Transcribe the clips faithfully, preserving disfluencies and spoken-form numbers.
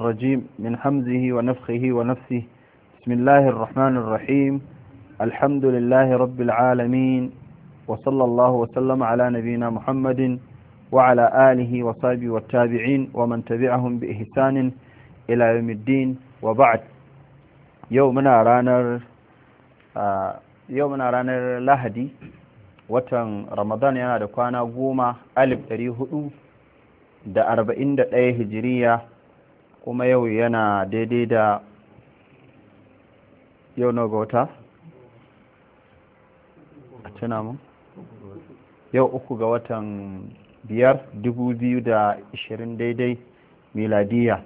الرجيم من حمزه ونفخه ونفسه. بسم الله الرحمن الرحيم. الحمد لله رب العالمين، وصلى الله وسلم على نبينا محمد وعلى آله وصحبه والتابعين ومن تبعهم بإحسان إلى يوم الدين، وبعد. يومنا رانر آه يومنا رانر لهدي watan Ramadan yana da kwana goma alif ɗari hudu da arba'in da ɗaya hijiriya, kuma yau yana daidai da yau na ga wata a tuna mu yau uku ga watan biyar dubu biyu da ishirin daidai miladiya.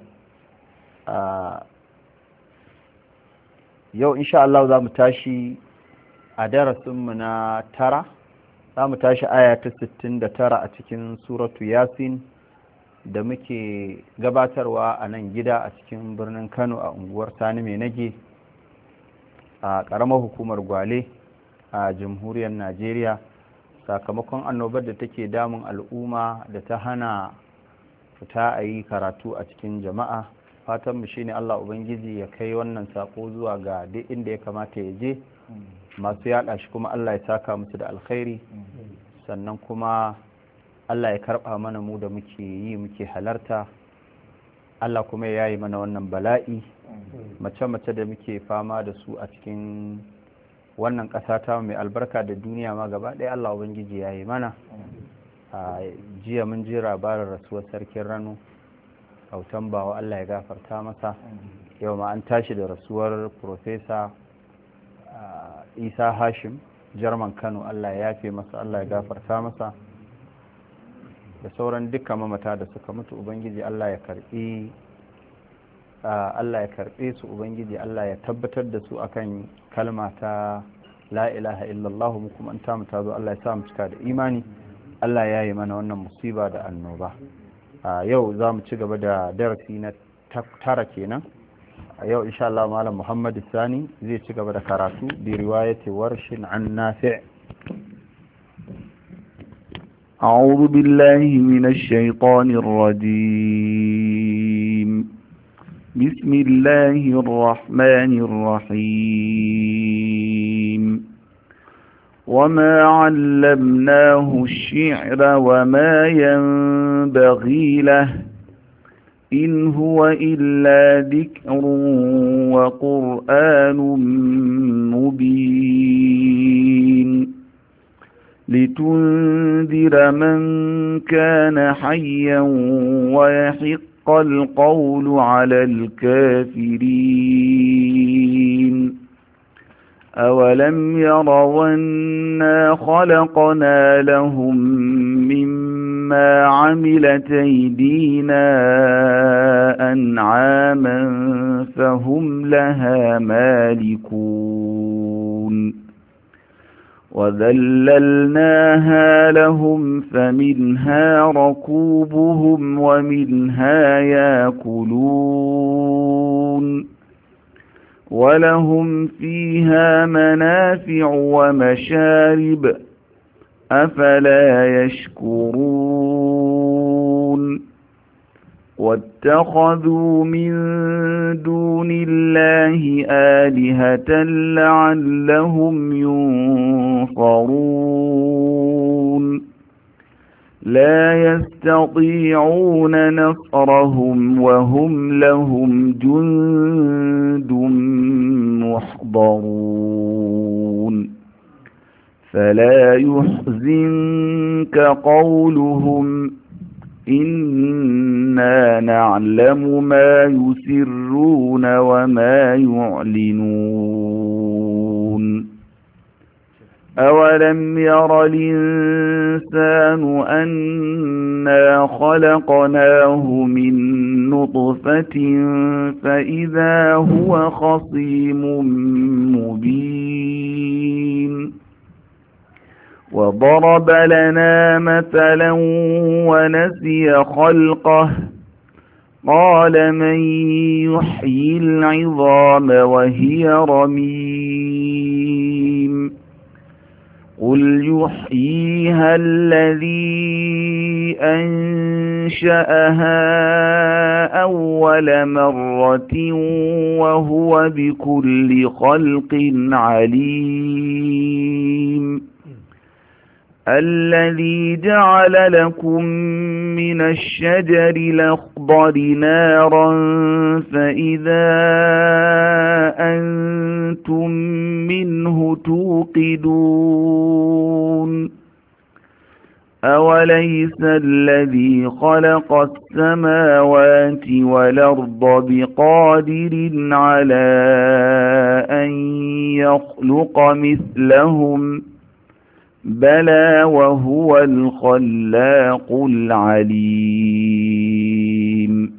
Yau insha Allah za mu tashi a darasinmu na tara. za mu tashi aya ta sittin da tara a cikin suratu yasin da muke gabatarwa a nan gida a cikin birnin Kano a unguwar Sani Mai Nage a ƙaramar hukumar Gwale a jamhuriyar Najeriya, sakamakon annobar da take damun al'umma da ta hana fita a yi karatu a cikin jama'a. Fatanmu shine Allah Ubangiji ya kai wannan sako zuwa ga duk inda ya kamata ya je, masu yaɗa shi kuma Allah ya saka musu da alkhairi, sannan kuma Allah ya karɓa mana mu da muke yi muke halarta. Allah kuma ya yi mana wannan bala'i, mace-mace da muke fama da su a cikin wannan ƙasa ta mai albarka da duniya ma gaba ɗaya, Allah Ubangiji ya yi mana. A jiya mun ji labarin rasuwar sarkin Rano Autan Bawa, Allah ya gafarta masa. Yau ma an tashi da rasuwar Profesa Isa Hashim Jarman Kano, Allah ya yafe masa, Allah ya gafarta masa, da sauran dukkan mamata da suka mutu. Ubangiji Allah ya karbi Allah ya karbe su, Ubangiji Allah ya tabbatar da su akan kalma ta la ilaha illallah, mu kuma an tamu ta zo Allah ya sa mu cika da imani. Allah ya yi mana wannan musiba da annoba. Yau za mu ci gaba da darasi na tara kenan. a yau insha Allah malam Muhammad Sani zai ci gaba da karatu bi riwayati warshin an Nafi'. أعوذ بالله من الشيطان الرجيم. بسم الله الرحمن الرحيم. وما علمناه الشعر وما ينبغي له إن هو إلا ذكر وقرآن مبين لتنذر من كان حيا ويحق القول على الكافرين أولم يروا أنا خلقنا لهم مما عملت أيدينا أنعاما فهم لها مالكون وذللناها لهم فمنها ركوبهم ومنها يأكلون ولهم فيها منافع ومشارب أفلا يشكرون واتخذوا من دون الله آلهة لعلهم ينصرون لا يستطيعون نصرهم وهم لهم جند محضرون فلا يحزنك قولهم إنا نعلم ما يسرون وما يعلنون أولم ير الإنسان أنا خلقناه من نطفة فإذا هو خصيم مبين وضرب لنا مثلا ونسي خلقه قال من يحيي العظام وهي رميم قل يحييها الذي أنشأها أول مرة وهو بكل خلق عليم الذي جعل لكم من الشجر الأخضر نارا فإذا أنتم منه توقدون أوليس الذي خلق السماوات والأرض بقادر على أن يخلق مثلهم بلى وهو الخلاق العليم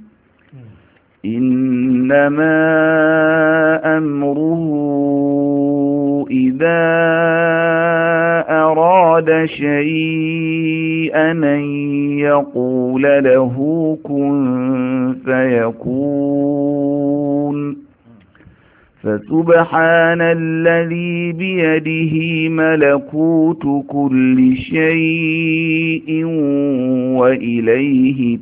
إنما أمره إذا أراد شيئا أن يقول له كن فيكون فسبحان الذي بيده ملكوت كل شيء وإليه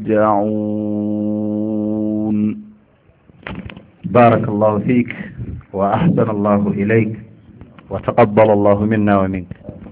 ترجعون. بارك الله فيك وأحسن الله إليك وتقبل الله منا ومنك.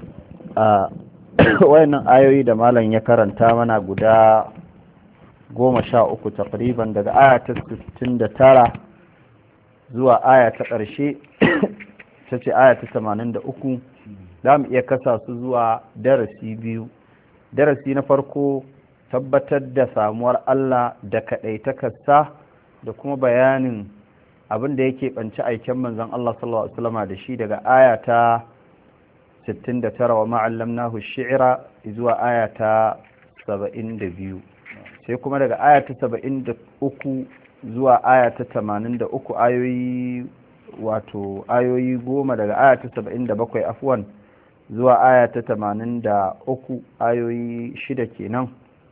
wayannan ayoyi da malam ya karanta mana guda goma sha uku takriban daga aya ta sittin da tara zuwa aya ta ƙarshe ta ce aya ta tamanin da uku, za mu iya kasa su zuwa darasi biyu. Darasi na farko tabbatar da samuwar Allah da kaɗaitakarsa da kuma bayanin abin da yake ɓanci aiken manzon Allah sallallahu alaihi wasallam da shi daga aya ta sittin da tara wa ma'allamnahu shi'ra zuwa aya ta saba'in da biyu, sai kuma daga aya ta saba'in da uku zuwa aya ta tamanin da uku, ayoyi wato ayoyi goma daga aya ta saba'in da bakwai afwan zuwa aya ta tamanin da uku, ayoyi shida kenan.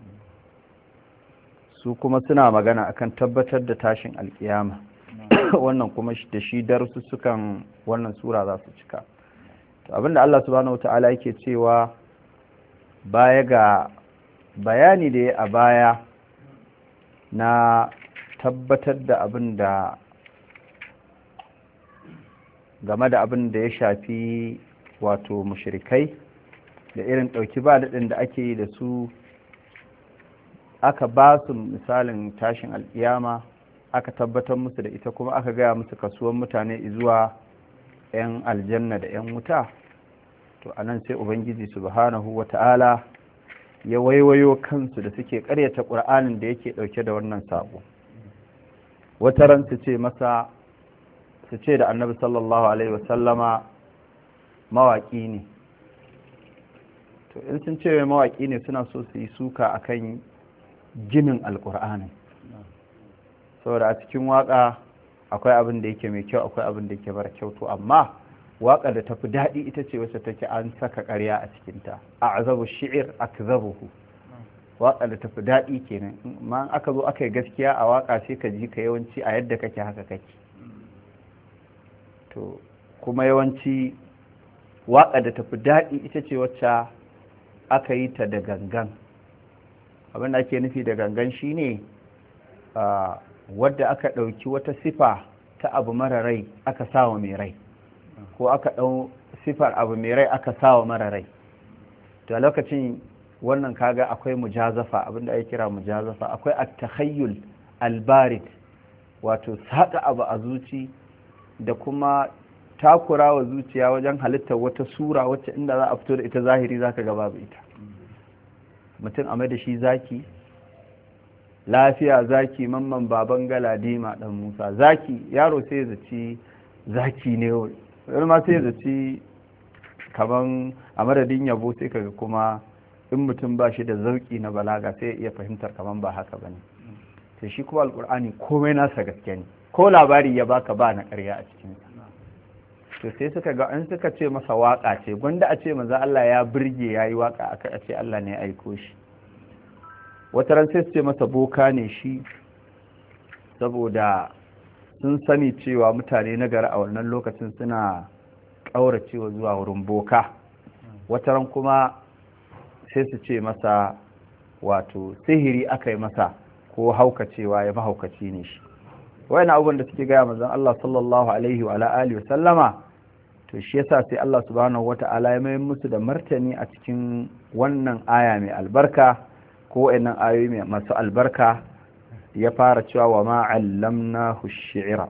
Su kuma suna magana akan tabbatar da tashin alkiyama wannan kuma da shi darussukan wannan sura za su cika. Abinda Allah subhanahu wata'ala yake cewa baya ga bayani da ya a baya na tabbatar da abin da game da abin da ya shafi wato mushrikai da irin ɗauki ba daɗin da ake yi da su, aka ba su misalin tashin alƙiyama, aka tabbatar musu da ita, kuma aka gaya musu kasuwan mutane zuwa 'yan aljanna da 'yan wuta. To anan sai ubangiji subhanahu wata'ala ya waiwayo kansu da suke ƙaryata ƙur'anin da yake ɗauke da wannan sabo. Wata ran su ce masa su ce da annabi sallallahu alaihi wasallama mawaƙi ne. To in sun ce mawaƙi ne suna so su yi suka akan ginin alƙur'anin, saboda a cikin waƙa akwai abin da yake mai kyau akwai abin da yake mara kyau. To amma waƙar da tafi daɗi ita ce wacce take an saka ƙarya a cikinta. a'zabu shi'r akzabuhu, waƙar da tafi daɗi kenan. ma aka zo aka yi gaskiya a waƙa sai ka ji ka yawanci a yadda kake haka kake. To kuma yawanci waƙar da tafi daɗi ita ce wacce aka yi ta da gangan. abin da ake nufi da gangan shine wadda aka ɗauki wata sifa ta abu mara rai aka sawa mai rai, ko aka ɗau sifar abu mai rai aka sawa mara rai. to a lokacin wannan kaga akwai mujazafa, abinda ake kira mujazafa. akwai at-takhayyul al-barid, wato saka abu a zuci da kuma takura wa zuciya wajen halittar wata sura wacce inda za a fito da ita zahiri zaka ga babu ita. mutum a mai da shi zaki, lafiya zaki, mamman baban galadima dan Musa zaki, yaro sai zaci zaki ne, wani ma sai zaci kaman a madadin yabo, sai kaga kuma in mutum ba shi da zauki na balaga sai iya fahimtar kaman ba haka bane. to shi kuma alkur'ani komai nasa gaske ne, ko labari ya baka ba na ƙarya a cikin sa. to sai suka ga an suka ce masa waka ce, gwanda a ce manzo Allah ya burge yayi waka aka a ce Allah ne ya aiko shi. wata ran sai su ce masa boka ne shi, saboda sun sani cewa mutane na gari a wannan lokacin suna ƙauracewa zuwa wurin boka wataran kuma sai su ce masa wato sihiri aka yi masa ko haukacewa ya mahaukaci ne shi. wayan abubuwan da suke gaya manzon Allah sallallahu alaihi wa alihi wa sallama, to shi yasa sai Allah subhanahu wata'ala ya mai musu da martani a cikin wannan aya mai albarka ko wayannan ayoyi masu albarka, ya fara cewa wa ma 'allamnahu ash-shi'ra.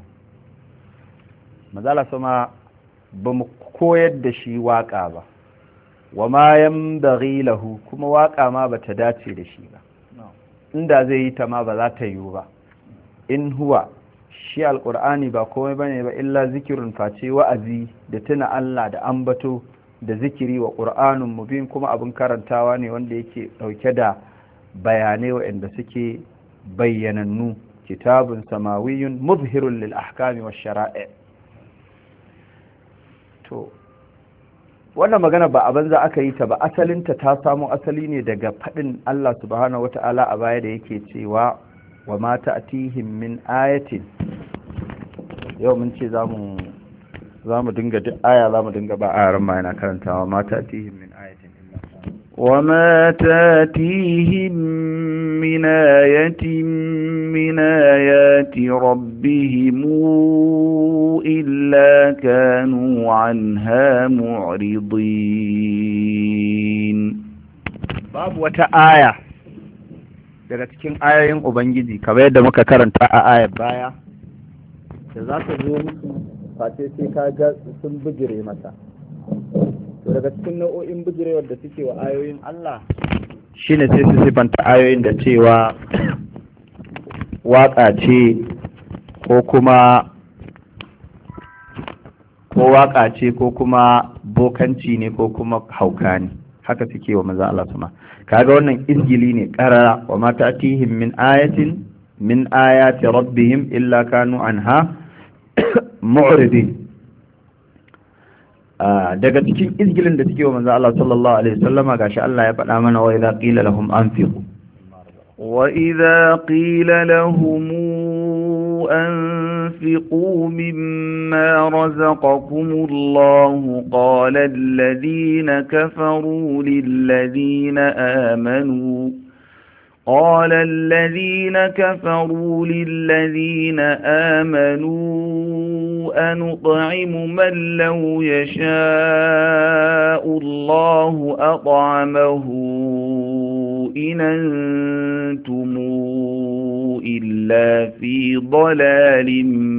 mazala sama ba mu koyar da shi waka ba, wa ma yanbaghi lahu, kuma waka ma bata dace da shi ba, inda zai yi ta ma ba za ta yiwu ba. in huwa shi alqur'ani ba komai bane ba illa zikirun face wa'azi da tuna Allah da ambato da zikiri wa qur'anun mubin, kuma abin karantawa ne wanda yake dauke da bayanai waɗanda suke bayyanannu. kitabun samawiyyun muzhirun lil ahkami wash shara'i. to wannan magana ba a banza aka yi ta ba, asalinta ta samu asali ne daga faɗin Allah subhanahu wata'ala a baya da yake cewa wa ma ta'tihim min ayatin. yau mun ce zamu zamu dinga duk aya zamu dinga ba ayaran ma yana karantawa ma ta'tihim min ayatin illa wa ma ta'tihim min ayatin min ayati rabbihim illa kanu anha mu'ridin. babu wata aya daga cikin ayoyin Ubangiji kamar yadda muka karanta a ayar baya da za ka zo musu face sai ka ga sun bijire masa. to daga cikin nau'o'in bijirewar da suke wa ayoyin Allah shine sai su sifanta ayoyin da cewa waka ce ko kuma ko waka ce ko kuma bokanci ne ko kuma hauka ne, haka suke wa maza Allah sama. kaga wannan izgili ne karara, wa ma ta'tihim min ayatin min ayati rabbihim illa kanu anha mu'ridin. daga cikin izgilin da suke wa manzo Allah sallallahu alaihi wasallama gashi Allah ya faɗa mana wa idza qila lahum anfiqu wa idza qila lahum أنفقوا مما رزقكم الله قال الذين كفروا للذين آمنوا قال الذين كفروا للذين آمنوا أنطعم من لو يشاء الله أطعمه إن أنتم إلا في ضلال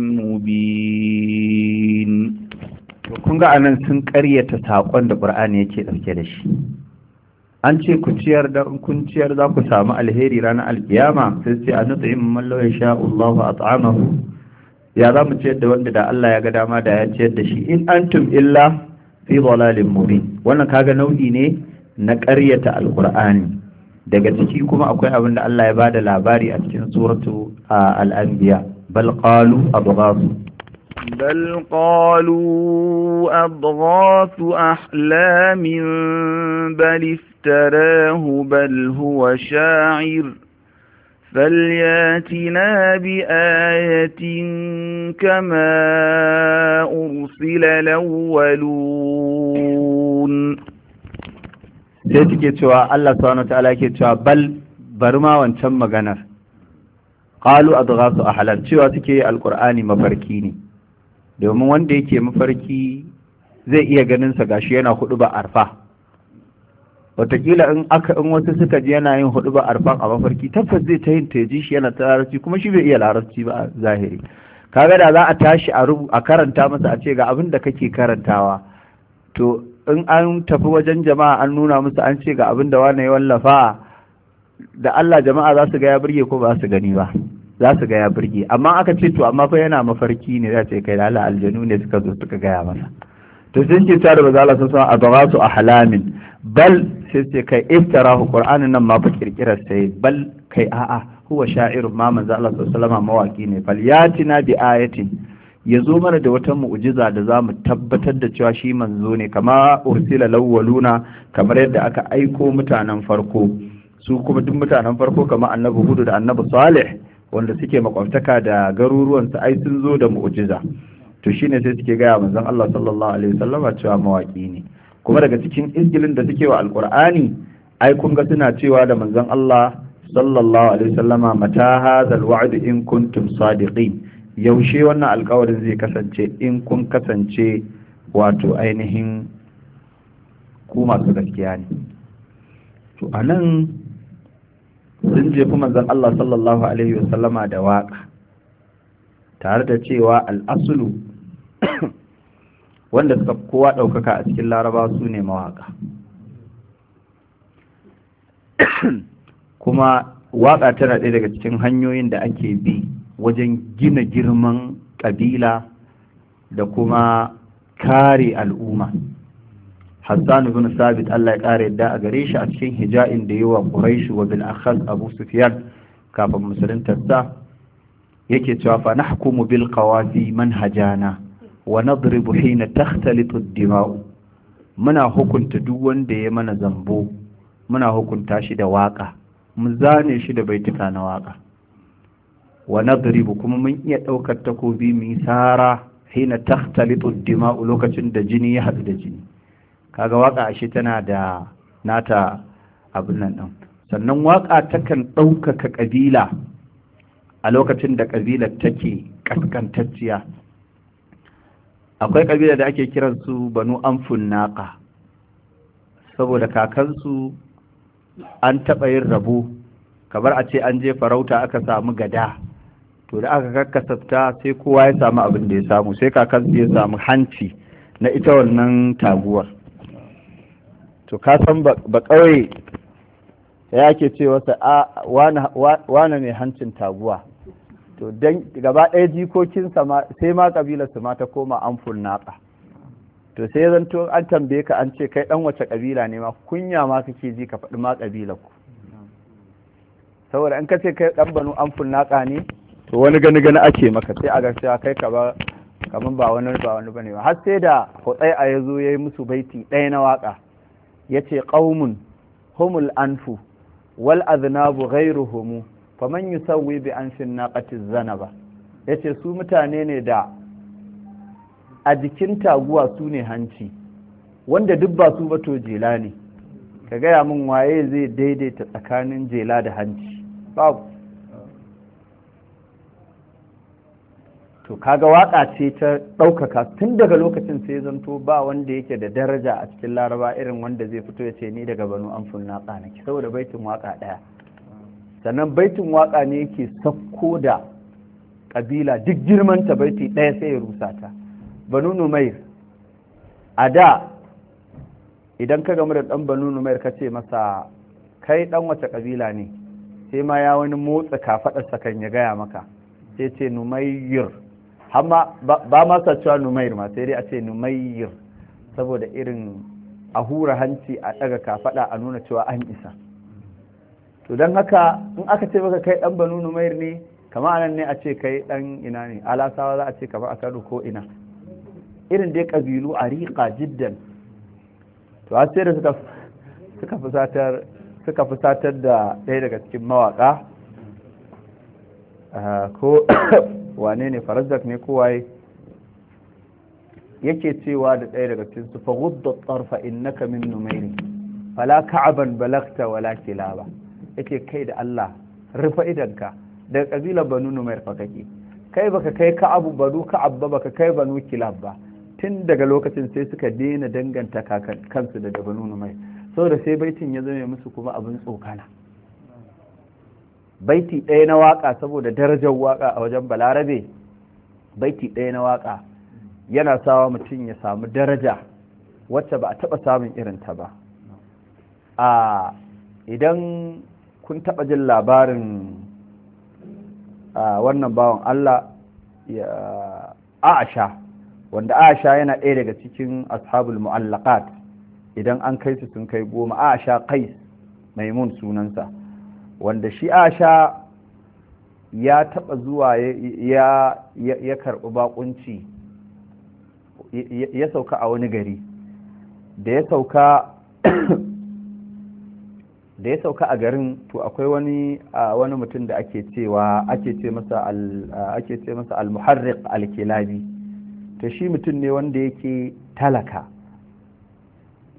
مبين. kun ga anan sun ƙaryata saƙon da Qur'ani yake ɗauke da shi. an ce ku ciyar da kun ciyar za ku samu alheri ranar alkiyama, sai ce an nut'im man law yasha Allahu at'amahu. ya za mu ciyar da wanda da Allah ya ga dama da ya ciyar da shi, in antum illa fi dhalalin mubin. wannan kaga nau'i ne na ƙaryata alqur'ani. daga ciki kuma akwai abin da Allah ya bada labari a cikin suratu al-anbiya, bal qalu adghasu بل قالوا أضغاث أحلام بل افتراه بل هو شاعر فلياتنا بآية كما أرسل الأولون. sai suke cewa Allah subhanahu wataala yake cewa bal bari ma wancan maganar, qalu adghasu ahlam, cewa suke alqur'ani mafarki ne. domin wanda yake mafarki zai iya ganin sa gashi yana hudu ba arfa, wataƙila in aka in wasu suka ji yana yin hudu ba arfan a mafarki tabbas zai ta yin teji shi yana ta larabci, kuma shi bai iya larabci ba a zahiri. kaga da za a tashi a rubu a karanta masa a ce ga abin da kake karantawa, to in an tafi wajen jama'a an nuna musu an ce ga abin da wani ya wallafa, da Allah jama'a za su ga ya burge ko ba su gani ba, za su ga ya burge. amma aka ce to amma fa yana mafarki ne, za ce kai da Allah aljanu ne suka zo suka gaya masa. to sai ce tare da Allah sun san adghasu ahlamin, bal sai ce kai iftarahu, qur'anin nan ma fa kirkirar sai, bal kai a'a huwa sha'irun, ma manzo Allah sallallahu alaihi wasallam mawaki ne. fal yatina bi ayatin, yazo mana da wata mu'jiza da zamu tabbatar da cewa shi manzo ne, kama ursila lawwaluna, kamar yadda aka aiko mutanen farko. su kuma duk mutanen farko kamar annabi Hud da annabi Salih wanda suke makwabtaka da garuruwan su ai sun zo da mu'jiza. to shine sai suke gaya manzon Allah sallallahu alaihi wasallam cewa mawaki ne. kuma daga cikin izgilin da suke wa alqur'ani ai kun ga suna cewa da manzon Allah sallallahu alaihi wasallama mata hadha alwa'd in kuntum sadiqin, yaushe wannan alƙawarin zai kasance in kun kasance wato ainihin ku masu gaskiya ne. To anan sun jefi manzon Allah sallallahu alaihi wasallama da waka, tare da cewa al'asulu wanda suka kowa ɗaukaka a cikin laraba su ne mawaka. Kuma waka tana ɗaya daga cikin hanyoyin da ake bi wajen gina girman ƙabila da kuma kare al'umma. Hassan ibn Sabit Allah ya kare yadda a gare shi a cikin hija'in da yawa Quraish wa bil akhaz Abu Sufyan kafin musuluntarsa yake cewa fa nahkumu bil qawafi manhajana wa nadribu hina takhtalitu ad-dima'u, muna hukunta duk wanda ya mana zambo muna hukunta shi da waka, mu zane shi da baituka na waka. Wa nadribu kuma mun iya daukar takobi mu sara hina takhtalitu ad-dima'u lokacin da jini ya hadu da jini. Kaga waka ashe tana da nata abin nan din. Sannan waka takan ɗaukaka kabila a lokacin da kabilar take kaskantacciya. Akwai kabila da ake kiransu banu amfun naqa, saboda kakansu an taɓa yin rabo, kamar a ce an je farauta aka samu gada, to da aka kakkasafta sai kowa ya samu abin da ya samu, sai kakansu ya samu hanci na ita wannan taguwar. To ka san ba kawai ya ke ce wasa a wane mai hancin taguwa, to dan gaba ɗaya jikokinsa ma sai ma kabilarsu ma ta koma amfun naƙa. To sai zan to an tambaye ka an ce kai ɗan wace kabila ne ma kunya ma kake ji ka faɗi ma kabilar ku, saboda in ka ce kai ɗan banu amfun naƙa ne to wani gani gani ake maka, sai a ga cewa kai ka ba kaman ba wani ba wani bane ba. Har sai da Hutsai a yazo yayi musu baiti ɗaya na waka, yace qaumun humul anfu wal aznabu ghayruhum faman yusawwi bi anfin naqati zanaba, yace su mutane ne da a jikin taguwa su ne hanci, wanda duk ba su ba to jela ne. Ka gaya min waye zai daidaita tsakanin jela da hanci? Babu. To kaga waka ce ta ɗaukaka, tun daga lokacin sai zanto ba wanda yake da daraja a cikin laraba irin wanda zai fito ya ce ni daga banu amfun naƙa nake, saboda baitin waka ɗaya. Sannan baitin waka ne yake sakko da ƙabila duk girmanta, baiti ɗaya sai ya rusa ta. Banu Numair a da idan ka gamu da ɗan Banu Numair ka ce masa kai ɗan wace ƙabila ne, sai ma ya wani motsa kafaɗarsa kan ya gaya maka, sai ce Numayyir. Amma ba ma sa cewa Numair ma, sai dai a ce Numayyir, saboda irin a hura hanci a ɗaga kafaɗa a nuna cewa an isa. To don haka in aka ce maka kai ɗan Banu Numair ne, kama anan ne a ce kai ɗan ina ne, Alasawa za a ce kama a Kano ko ina, irin dai ƙabilu a riƙa jiddan. To har sai da suka suka fusatar suka fusatar da ɗaya daga cikin mawaƙa, ko wane ne, Farazzak ne ko waye, yake cewa da ɗaya daga cikin su fa ghudda tarfa innaka min numairi fala ka'aban balagta wala kilaba, yake kai da Allah rufa idanka, daga kabilar banu numair fa kake, kai baka kai ka'abu banu ka'ab ba, baka kai banu kilab ba. Tun daga lokacin sai suka daina danganta kansu da banu numair, saboda sai baitin ya zama musu kuma abin tsokana. Baiti ɗaya na waka, saboda darajar waka a wajen balarabe, baiti ɗaya na waka yana sawa mutum ya samu daraja wacce ba a taɓa samun irinta ba. A idan kun taɓa jin labarin wannan bawan Allah ya Aisha, wanda Aisha yana ɗaya daga cikin ashabul mu'allaqat, idan an kai su sun kai goma. Aisha Qais Maimun sunansa, wanda shi Aisha ya taɓa zuwa ya ya karɓi bakunci, ya sauka a wani gari. Da ya sauka da ya sauka a garin, to akwai wani wani mutum da ake cewa ake ce masa al ake ce masa al-muharriq al-kilabi. To shi mutum ne wanda yake talaka,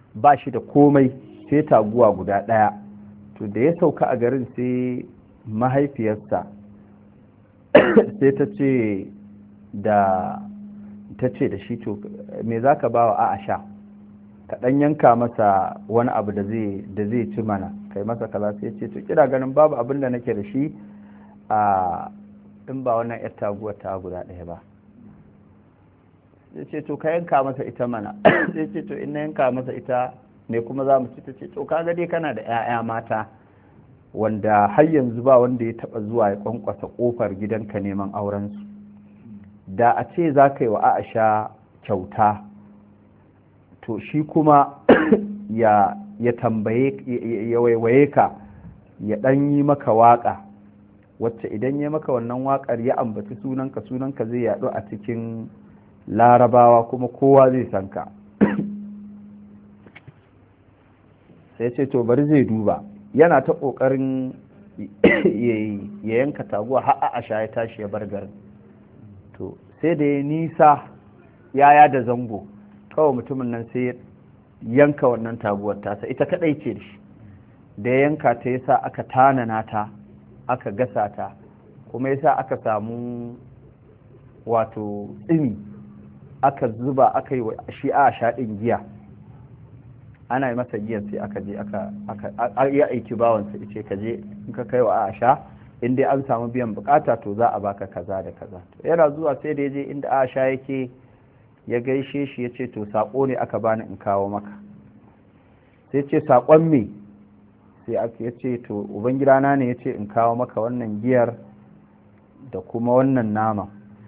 ba shi da komai sai taguwa guda ɗaya. To da ya sauka a garin sai mahaifiyarsa sai ta ce da ta ce da shi to me za ka ba wa Aisha, ka ɗan yanka masa wani abu da zai ci mana, kai masa kaza. sai ce to kira ganin babu abin da nake da shi a in ba wannan yar taguwar ta guda ɗaya ba. sai ce to ka yanka masa ita mana sai ce to in na yanka masa ita ne kuma za mu ci. ta ce to kaga dai kana da 'ya'ya mata wanda har yanzu ba wanda ya taba zuwa ya kwankwasa kofar gidanka neman aurensu. Da a ce za ka yi wa Aisha kyauta to shi kuma ya ya tambaye ya waiwaye ka ya dan yi maka waka wacce idan ya maka wannan wakar ya ambaci sunanka sunanka zai yadu a cikin larabawa kuma kowa zai san ka. sai ce to bari zai duba. Yana ta ƙoƙarin ya yanka taguwa har Aisha ya tashi ya bar garin. To sai da ya nisa yaya da zango kawai mutumin nan sai ya yanka wannan taguwar tasa, ita kadai ce da shi. Da ya yanka ta yasa aka tanana ta aka gasa ta, kuma yasa aka samu wato tsimi aka zuba aka yi wa shi Aisha ɗin giya. Ana yi masa giyan sai aka je aka ya aiki bawansa ce ka je in ka kai wa Aisha in dai an samu biyan bukata to za a baka kaza da kaza. To yana zuwa sai da ya je inda Aisha yake ya gaishe shi ya ce to sako ne aka bani in kawo maka. sai ce sakon me? sai aka ya ce to ubangidana ne ya ce in kawo maka wannan giyar da kuma wannan nama.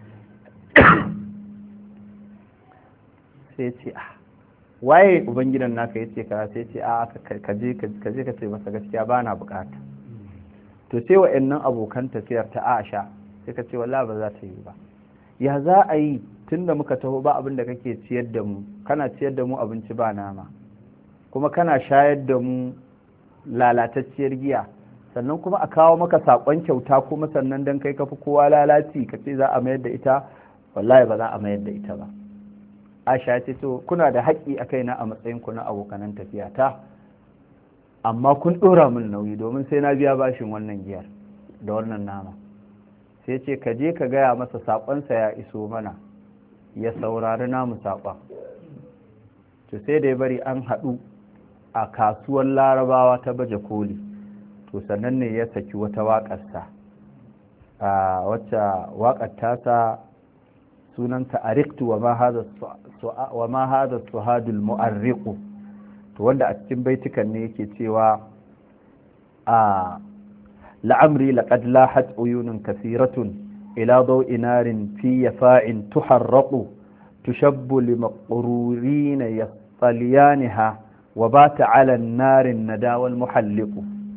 sai ce ah waye ubangidan naka yace kaza, sai ce a ka je ka je ka ce masa gaskiya ba na bukata. to sai wa'annan abokan tafiyar ta Aisha sai ka ce wallahi ba za ta yi ba. ya za a yi tunda muka taho ba abin da kake ciyar da mu, kana ciyar da mu abinci ba nama, kuma kana shayar da mu lalatacciyar giya, sannan kuma a kawo maka sakon kyauta kuma sannan dan kai kafi kowa lalaci ka ce za a mayar da ita. wallahi ba za a mayar da ita ba. Aisha ce to kuna da haƙƙi a kaina a matsayin ku na abokanan tafiya ta, amma kun ɗora min nauyi domin sai na biya bashin wannan giyar da wannan nama. sai ce ka je ka gaya masa saƙonsa ya iso mana ya saurari namu saƙon. to sai da ya bari an haɗu a kasuwar larabawa ta baje koli to sannan ne ya saki wata waƙarsa a wacce waƙar tasa sunanta ariktu wa ma hada suhadul mu'arriqu. to wanda a cikin baitukan ne yake cewa a la'amri laqad lahat uyunun kathiratun ila daw'i narin fi yafa'in tuharraqu tushabbu limaqrurin yastalyanha wa bata 'ala an-nar an-nada wal muhalliqu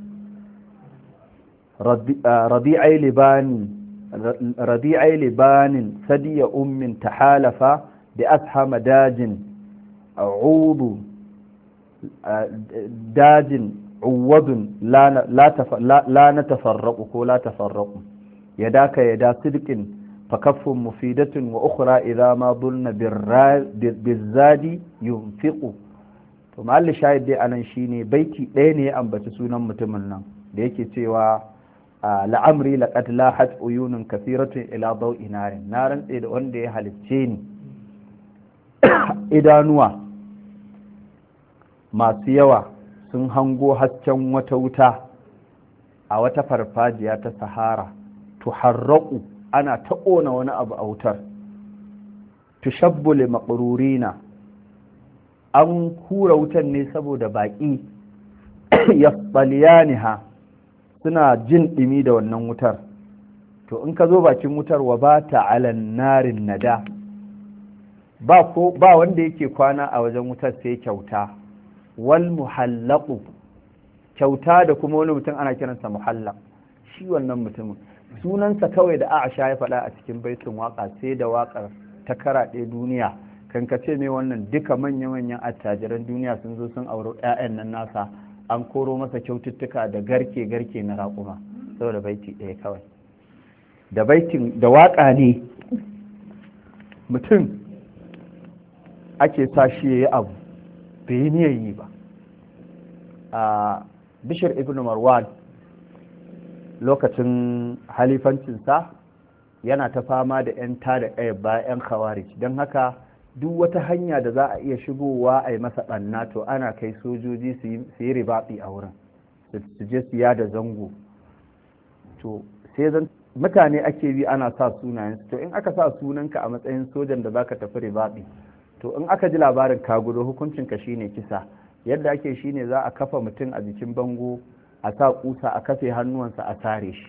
rabi'i libani ربيعي لبان ثدي أم تحالف بأسهم داج عوض داج عوض لا لا لا, لا نتفرق ولا تفرق يداك يدا صدق فكف مفيدة وأخرى إذا ما ظن بالزاد ينفق. to malli shahid dai anan shine baiti ɗaya ne an bace sunan mutumin nan da yake cewa la'amri laqad lahat uyunun kathiratun ila daw'i narin, na rantse da wanda ya halicce ni idanuwa masu yawa sun hango hasken wata wuta a wata farfajiya ta sahara tuharraqu ana ta ƙona wani abu a wutar. tushabbu li maqrurina an hura wutan ne saboda baƙi yasbaliyaniha suna jin ɗimi da wannan wutar. to in ka zo bakin wutar wa ba ta alan narin nada ba ko ba wanda yake kwana a wajen wutar sai kyauta wal muhallaqu kyauta da kuma wani mutum ana kiransa muhallaq. shi wannan mutumin sunansa kawai da Aisha ya faɗa a cikin baitin waka sai da wakar ta karaɗe duniya kan ka ce mai wannan duka manya-manyan attajiran duniya sun zo sun auro 'ya'yan nan nasa an koro masa kyaututtuka da garke-garke na raƙuma saboda baiti ɗaya kawai. da baitin da waƙa ne mutum ake sa shi ya yi abu bai yi niyyar yi ba. a Bishir ibn Marwan lokacin halifancinsa yana ta fama da 'yan tada ɗaya ba 'yan khawarij, don haka duk wata hanya da za a iya shigowa a yi masa ɓanna to ana kai sojoji su yi ribaɓi a wurin, su je su yada zango. To sai zan mutane ake bi ana sa sunayen to in aka sa sunanka a matsayin sojan da zaka tafi ribaɓi, to in aka ji labarin ka gudo hukuncinka shine kisa. Yadda ake shine za a kafa mutum a jikin bango, a sa kusa a kafe hannuwansa a sare shi.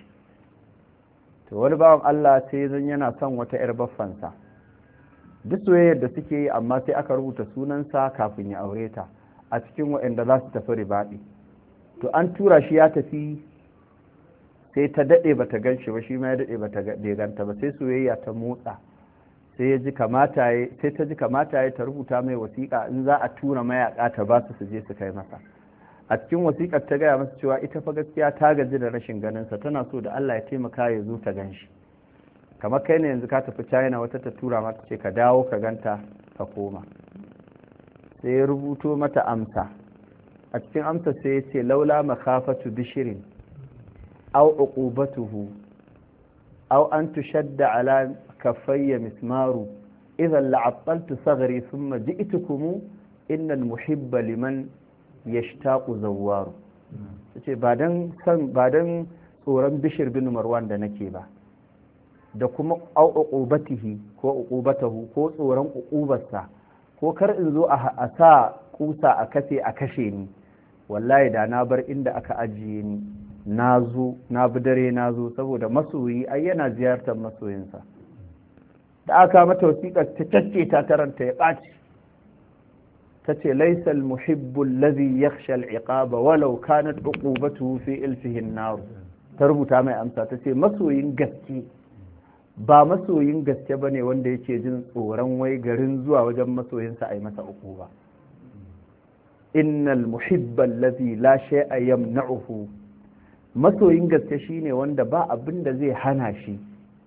To wani bawan Allah sai zan yana son wata 'yar baffansa, duk soyayyar da suke yi amma sai aka rubuta sunansa kafin ya aure ta a cikin waɗanda za su tafi ribaɗi. To an tura shi ya tafi, sai ta daɗe ba ta gan shi ba, shi ma ya daɗe ba ta ganta ba, sai soyayya ta motsa, sai ya ji kamata ya sai ta ji kamata ya ta rubuta mai wasiƙa in za a tura mayaƙa ta ba su su je su kai masa. A cikin wasiƙar ta gaya masa cewa ita fa gaskiya ta gaji da rashin ganinsa, tana so da Allah ya taimaka ya zo ta gan shi. Kamar kai ne yanzu ka tafi China, wata ta tura mata ce ka dawo ka ganta ka koma. Sai ya rubuto mata amsa, a cikin amsa sai ya ce laula makhafatu bishirin aw uqubatuhu aw an tushadda ala kaffayya mismaru idhan la'attaltu saghri thumma ji'tukum innal muhibba liman yashtaqu zawwaru. Tace ba dan san ba dan tsoron Bishir bin Marwan da nake ba, da kuma au uqubatihi ko uqubatahu ko tsoron uqubarsa, ko kar in zo a sa kusa a kace a kashe ni, wallahi da na bar inda aka ajiye ni na zo na bi dare na zo, saboda masoyi ai yana ziyartar masoyinsa. Da aka mata wasiƙar ta cacce ta taranta ya ɓaci, ta ce laisa almuhibbu alladhi yakhsha al'iqaba walau kanat uqubatuhu fi ilfihi an-nar. Ta rubuta mai amsa ta ce masoyin gaske ba masoyin gaske bane wanda yake jin tsoron wai garin zuwa wajen masoyinsa ai masa uquba. innal muhibba alladhi la shay'a yamna'uhu, masoyin gaske shine wanda ba abin da zai hana shi,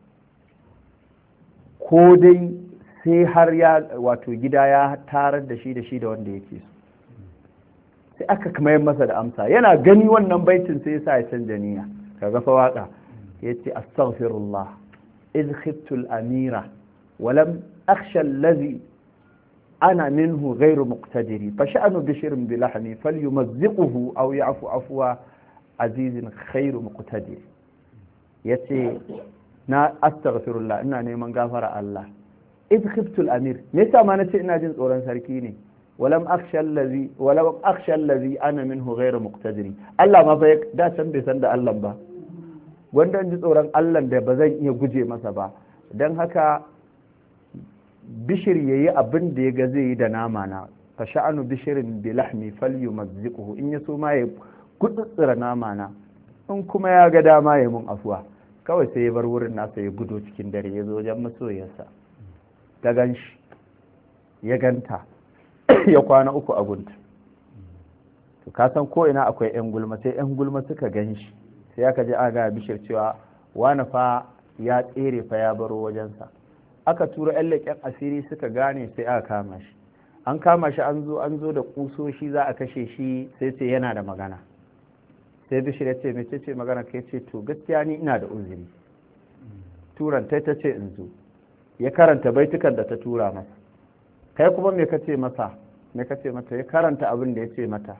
ko dai sai har ya wato gida ya tarar da shi da shi da wanda yake so. Sai aka kuma yin masa da amsa, yana gani wannan baitin sai ya sa ya canja niyya. Kaga fa waka yace astaghfirullah idh khiftu al-amira wa lam akhsha alladhi ana minhu ghayru muqtadiri fa sha'nu bishrin bi lahmi falyumazziquhu aw ya'fu afwa azizin khayru muqtadir. Yace na astaghfirullah, ina neman gafara Allah. idh khiftu al-amir, me yasa ma nace ina jin tsoron sarki ne, walam akhsha allazi walam akhsha allazi ana minhu ghayru muqtadiri. Allah ma fa da san bai san da Allah ba, wanda ji tsoron Allah da ba zan iya guje masa ba. Dan haka Bishir yayi abin da ya ga zai yi da nama na, fa sha'anu bishirin bi lahmi falyumazziquhu, in yaso ma ya gutsutsura nama na, in kuma ya ga dama ya mun afuwa. Kawai sai ya bar wurin nasa ya gudo cikin dare, ya zo wajen masoyarsa, ta gan shi ya ganta ya kwana uku a gunta. To ka san ko ina akwai yan gulma, sai yan gulma suka gan shi, sai aka je aka ga Bishir cewa wani fa ya tsere fa ya baro wajensa. Aka tura yan leƙen asiri suka gane, sai aka kama shi. An kama shi, an zo an zo da kusoshi za a kashe shi, sai ce yana da magana. Sai Bishir ya ce mece ce magana, kai ce to gaskiya ni ina da uzuri. Turan ta ta ce in zo, ya karanta baitukan da ta tura masa. Kai kuma me kace masa, me kace mata? Ya karanta abin da ya ce mata.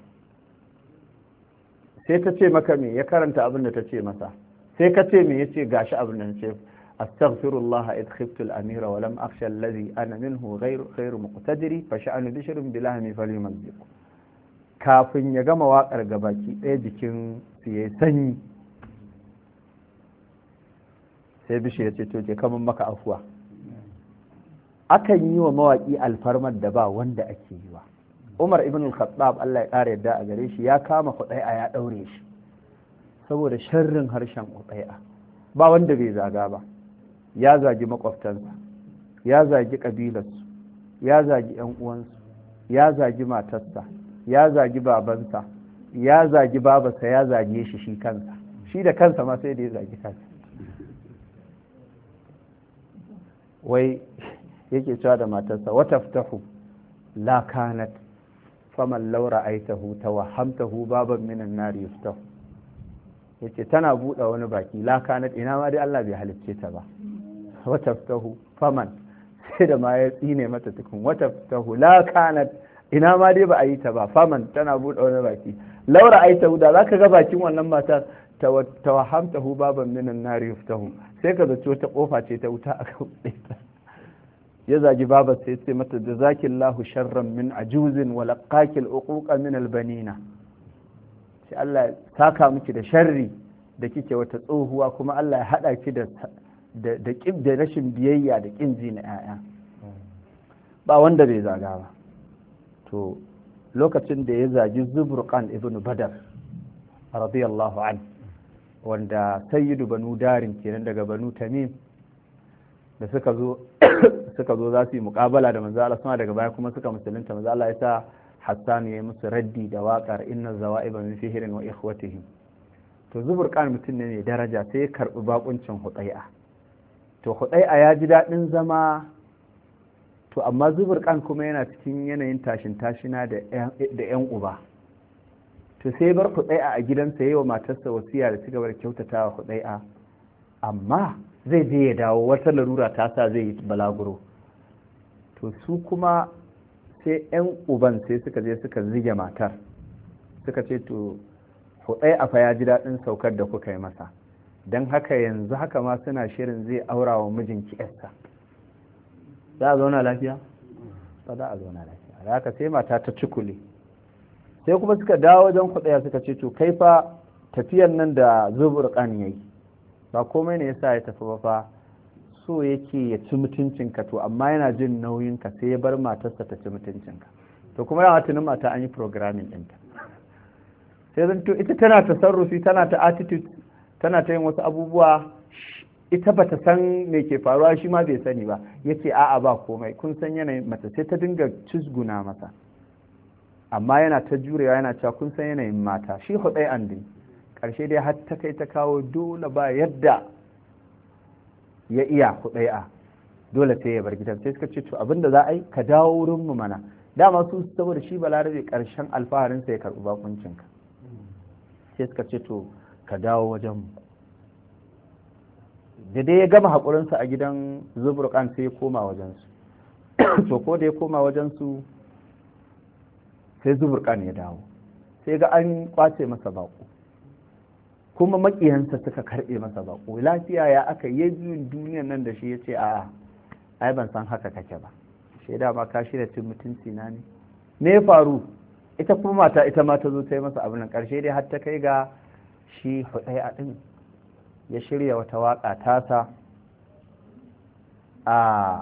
Sai ta ce maka me? Ya karanta abin da ta ce masa. Sai ka ce me? Ya ce gashi abin da ce astaghfirullah id khiftu al-amira wa lam akhsha alladhi ana minhu ghayru ghayru muqtadiri fa sha'anu bishrun bilahmi falyumazziq. Kafin ya gama waƙar gabaki ɗaya jikin su yayi sanyi, sai Bishir ya ce to je kaman maka afuwa. Akan yi wa mawaƙi alfarmar da ba wanda ake yi wa. Umar ibn al-Khattab Allah ya ƙara yadda a gare shi, ya kama Huday'a ya ɗaure shi saboda sharrin harshen Huday'a. Ba wanda bai zaga ba, ya zagi makwabtansa, ya zagi ƙabilarsu, ya zagi ‘yan uwansu, ya zagi matarsa, ya zagi babansa, ya zagi babarsa, ya zage shi shi kansa, shi da kansa ma sai da ya zagi kansa. Wai yake cewa da matarsa wata fitahu la kanat faman law ra'aytahu tawahhamtahu baban minan nar yuftahu yace tana buɗe wani baki la kanat ina ma dai Allah bai halicce ta ba wataftahu faman sai da ma ya tsine mata tukun wataftahu la kanat ina ma dai ba a yi ta ba faman tana buɗe wani baki laura aitahu da zaka ga bakin wannan matar tawahamtahu baban minan nar yuftahu sai ka zaci wata kofa ce ta wuta aka buɗe ta ya zagi babar sai ce mata jazakillahu sharran min ajuzin wa laqakil uquqa min albanina sai Allah saka miki da sharri da kike wata tsohuwa kuma Allah ya hada ki da da da da rashin biyayya da kin ji na yaya ba wanda bai zaga ba to lokacin da ya zagi Zubrqan ibn Badar radiyallahu an wanda sayyidu banu darin kenan daga banu Tamim da suka zo suka zo za su yi muƙabala da manzo Allah suna daga baya kuma suka musulunta manzo Allah ya sa Hassan ya yi musu raddi da waƙar inna zawa'iba min fihrin wa ikhwatihim to Zubrqan mutum ne mai daraja sai ya karbi bakuncin Huday'a to Huday'a ya ji dadin zama to amma Zubrqan kuma yana cikin yanayin tashin tashina da da yan uba to sai bar Huday'a a gidansa yayin matarsa wasiya da cigaba da kyautatawa Huday'a amma zai je ya dawo wata larura ta sa zai yi balaguro to su kuma sai 'yan uban sai suka je suka zige matar suka ce to hudai a fa ya ji daɗin saukar da kuka yi masa don haka yanzu haka ma suna shirin zai aura wa mijinki yarsa za a zauna lafiya? ba za a zauna lafiya da haka sai mata ta cikule sai kuma suka dawo wajen hudai suka ce to kai fa tafiyan nan da Zubrqan yayi ba komai ne yasa ya tafi ba fa so yake ya ci mutuncinka to amma yana jin nauyinka sai ya bar matarsa ta ci mutuncinka to kuma yawa tunin mata an yi programming ɗinta sai zan to ita tana tasarrufi tana ta attitude tana ta yin wasu abubuwa ita bata san me ke faruwa shi ma bai sani ba yace a'a ba komai kun san yanayin mata sai ta dinga cizguna masa amma yana ta jurewa yana cewa kun san yanayin mata shi hudai an dai ƙarshe dai har ta kai ta kawo dole ba yadda ya iya hudai'a dole sai ya bar gidan sai suka ce to abinda za a yi ka dawo wurin mu mana dama su saboda shi balarabe ƙarshen alfaharin sa ya karɓi bakuncinka sai suka ce to ka dawo wajen mu da dai ya gama haƙurinsa a gidan Zubrqan sai ya koma wajen su to ko da ya koma wajen su sai Zubrqan ya dawo sai ga an kwace masa bako kuma makiyansa suka karbe masa bako lafiya ya aka yi biyun duniyan nan da shi ya ce a ai ban san haka kake ba shaida ma ka shirya cin mutunci na ne me ya faru ita kuma mata ita ma ta zo ta yi masa abin nan karshe dai har ta kai ga shi hudai din ya shirya wata waka tasa a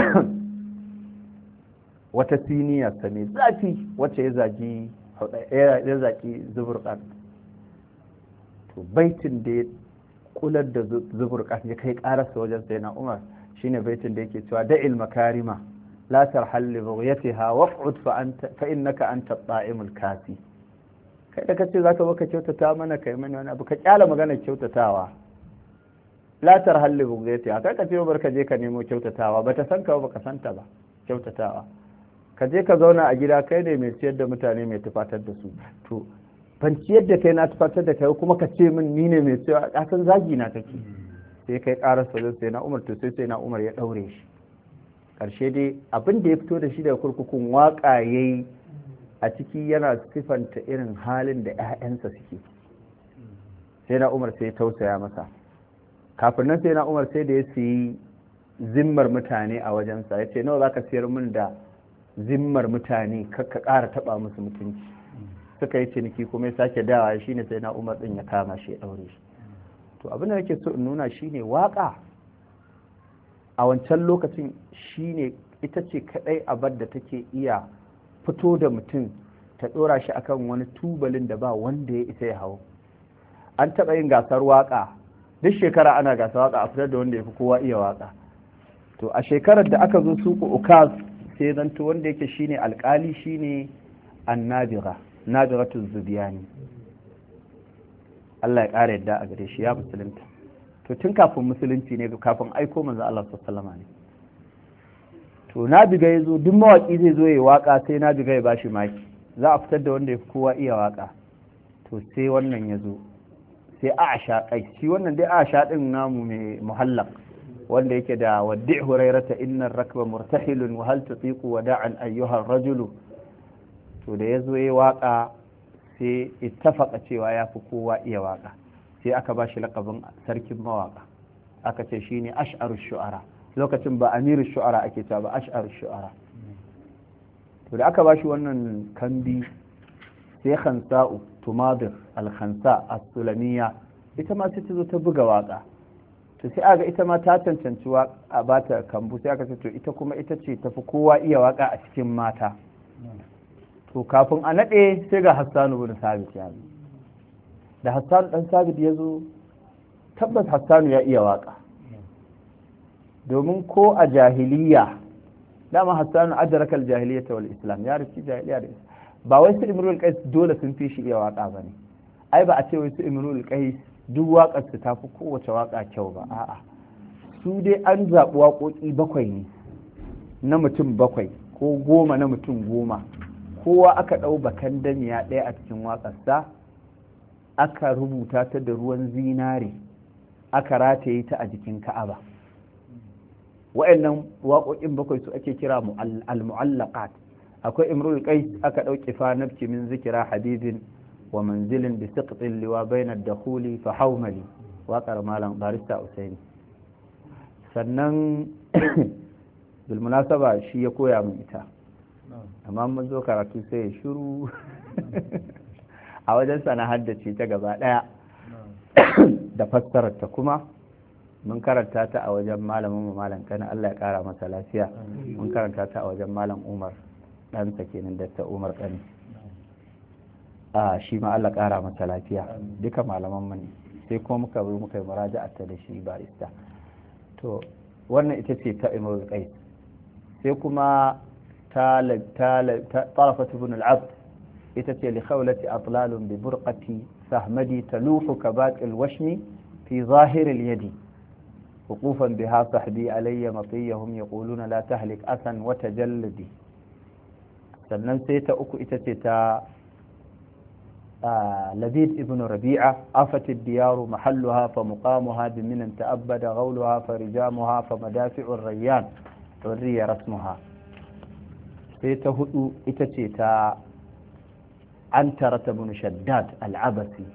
wata siniyarsa mai zafi wacce ya zagi ya zaki Zubrqan to baitin da ya kular da Zubrqan ya kai karasa wajen sai na Umar shine baitin da yake cewa da'il makarima la tarhal li bughyatiha waq'ud fa anta fa innaka anta at-ta'imul kasi kai da kace zaka baka kyautata mana kai mana wani abu ka kyala magana kyautatawa la tarhal li bughyatiha kai ka ce barka je ka nemo kyautatawa bata san ka ba ka santa ba kyautatawa ka je ka zauna a gida kai ne mai ciyar da mutane mai tufatar da su to ban ciyar da kai na tufatar da kai kuma ka ce min ni ne mai cewa a san zagi na kake sai kai karar sa sai na Umar to sai sai na Umar ya daure shi karshe dai abin da ya fito da shi daga kurkukun waka yayi a ciki yana sifanta irin halin da ƴaƴansa suke sai na Umar sai ya tausaya masa kafin nan sai na Umar sai da ya siyi zimmar mutane a wajensa ya ce nawa zaka siyar min da zimmar mutane kakka ƙara taɓa musu mutunci suka yi ciniki kuma ya sake dawa shi ne sai na Umar ɗin ya kama shi ya ɗaure shi to abin da nake so in nuna shi ne waƙa a wancan lokacin shi ne ita ce kaɗai abar da take iya fito da mutum ta ɗora shi akan wani tubalin da ba wanda ya isa ya hau an taɓa yin gasar waƙa duk shekara ana gasar waƙa a fitar da wanda ya fi kowa iya waƙa to a shekarar da aka zo suku ukaz sai zanto wanda yake shine alƙali shine annabira nabiratu zubiyani Allah ya ƙara yadda a gare shi ya musulunta to tun kafin musulunci ne kafin aiko manzo Allah sallallahu alaihi to nabiga yazo duk mawaki zai zo yayi waka sai nabiga ya bashi maki za a fitar da wanda ya fi kowa iya waka to sai wannan ya zo sai Aisha kai shi wannan dai Aisha din namu mai muhallaq wanda yake da waddi' hurairata innar rakba murtahilun wa hal tutiqu wada'an ayyuha ar-rajulu to da yazo yayi waka sai ittafaqa cewa ya fi kowa iya waka sai aka ba shi laƙabin sarkin mawaka aka ce shine ash'arus shu'ara lokacin ba amirus shu'ara ake cewa ba ash'arus shu'ara to da aka ba shi wannan kambi sai khansa'u tumadir al-khansa as-sulamiya ita ma sai ta zo ta buga waka to sai aga ita ma ta cancanci a bata kambu sai aka ce to ita kuma ita ce tafi kowa iya waka a cikin mata to kafin a nade sai ga Hassanu bin Sabit ya zo da Hassanu dan Sabit ya zo tabbas Hassanu ya iya waka domin ko a jahiliya dama Hassanu adraka al-jahiliyyah wal islam ya rufi jahiliya da ba wai su Imrul Qais dole sun fi shi iya waka bane ai ba a ce wai su Imrul Qais duk waƙar su tafi kowace waƙa kyau ba a'a su dai an zaɓi waƙoƙi bakwai ne na mutum bakwai ko goma na mutum goma kowa aka ɗau bakan damiya ɗaya a cikin waƙarsa aka rubuta ta da ruwan zinare aka rataye ta a jikin ka'aba wa'annan waƙoƙin bakwai su ake kira al-mu'allaqat akwai Imrul Qais aka ɗauki fa nafki min zikira habibin wa manzilin bi siqtin liwa bayna ad-dukhuli fa hawmali waƙar malam barista Usaini sannan bil munasaba shi ya koya min ita amma mun zo karatu sai ya shiru a wajen sana haddace ta gaba daya da fassarar ta kuma mun karanta ta a wajen malamin mu malam Kana Allah ya kara masa lafiya mun karanta ta a wajen malam Umar ɗansa kenan da ta Umar Kani a shi ma Allah ƙara masa lafiya duka malaman mu ne sai kuma muka zo muka yi muraja'a ta da shi barista to wannan ita ce ta Imrul Qais sai kuma ta ta Tarafat ibn al-Abd ita ce li khawlati atlalun bi burqati sahmadi taluhu kabaq al-washmi fi zahir al-yadi وقوفا بها صحبي علي مطيهم يقولون لا تهلك أسا وتجلدي sannan sai ta uku ita ce ta لبيد ابن ربيعة آفت الديار محلها فمقامها بمن تأبد غولها فرجامها فمدافع الريان وري رسمها سيتهدو إتتيتا عنترة بن شداد العبسي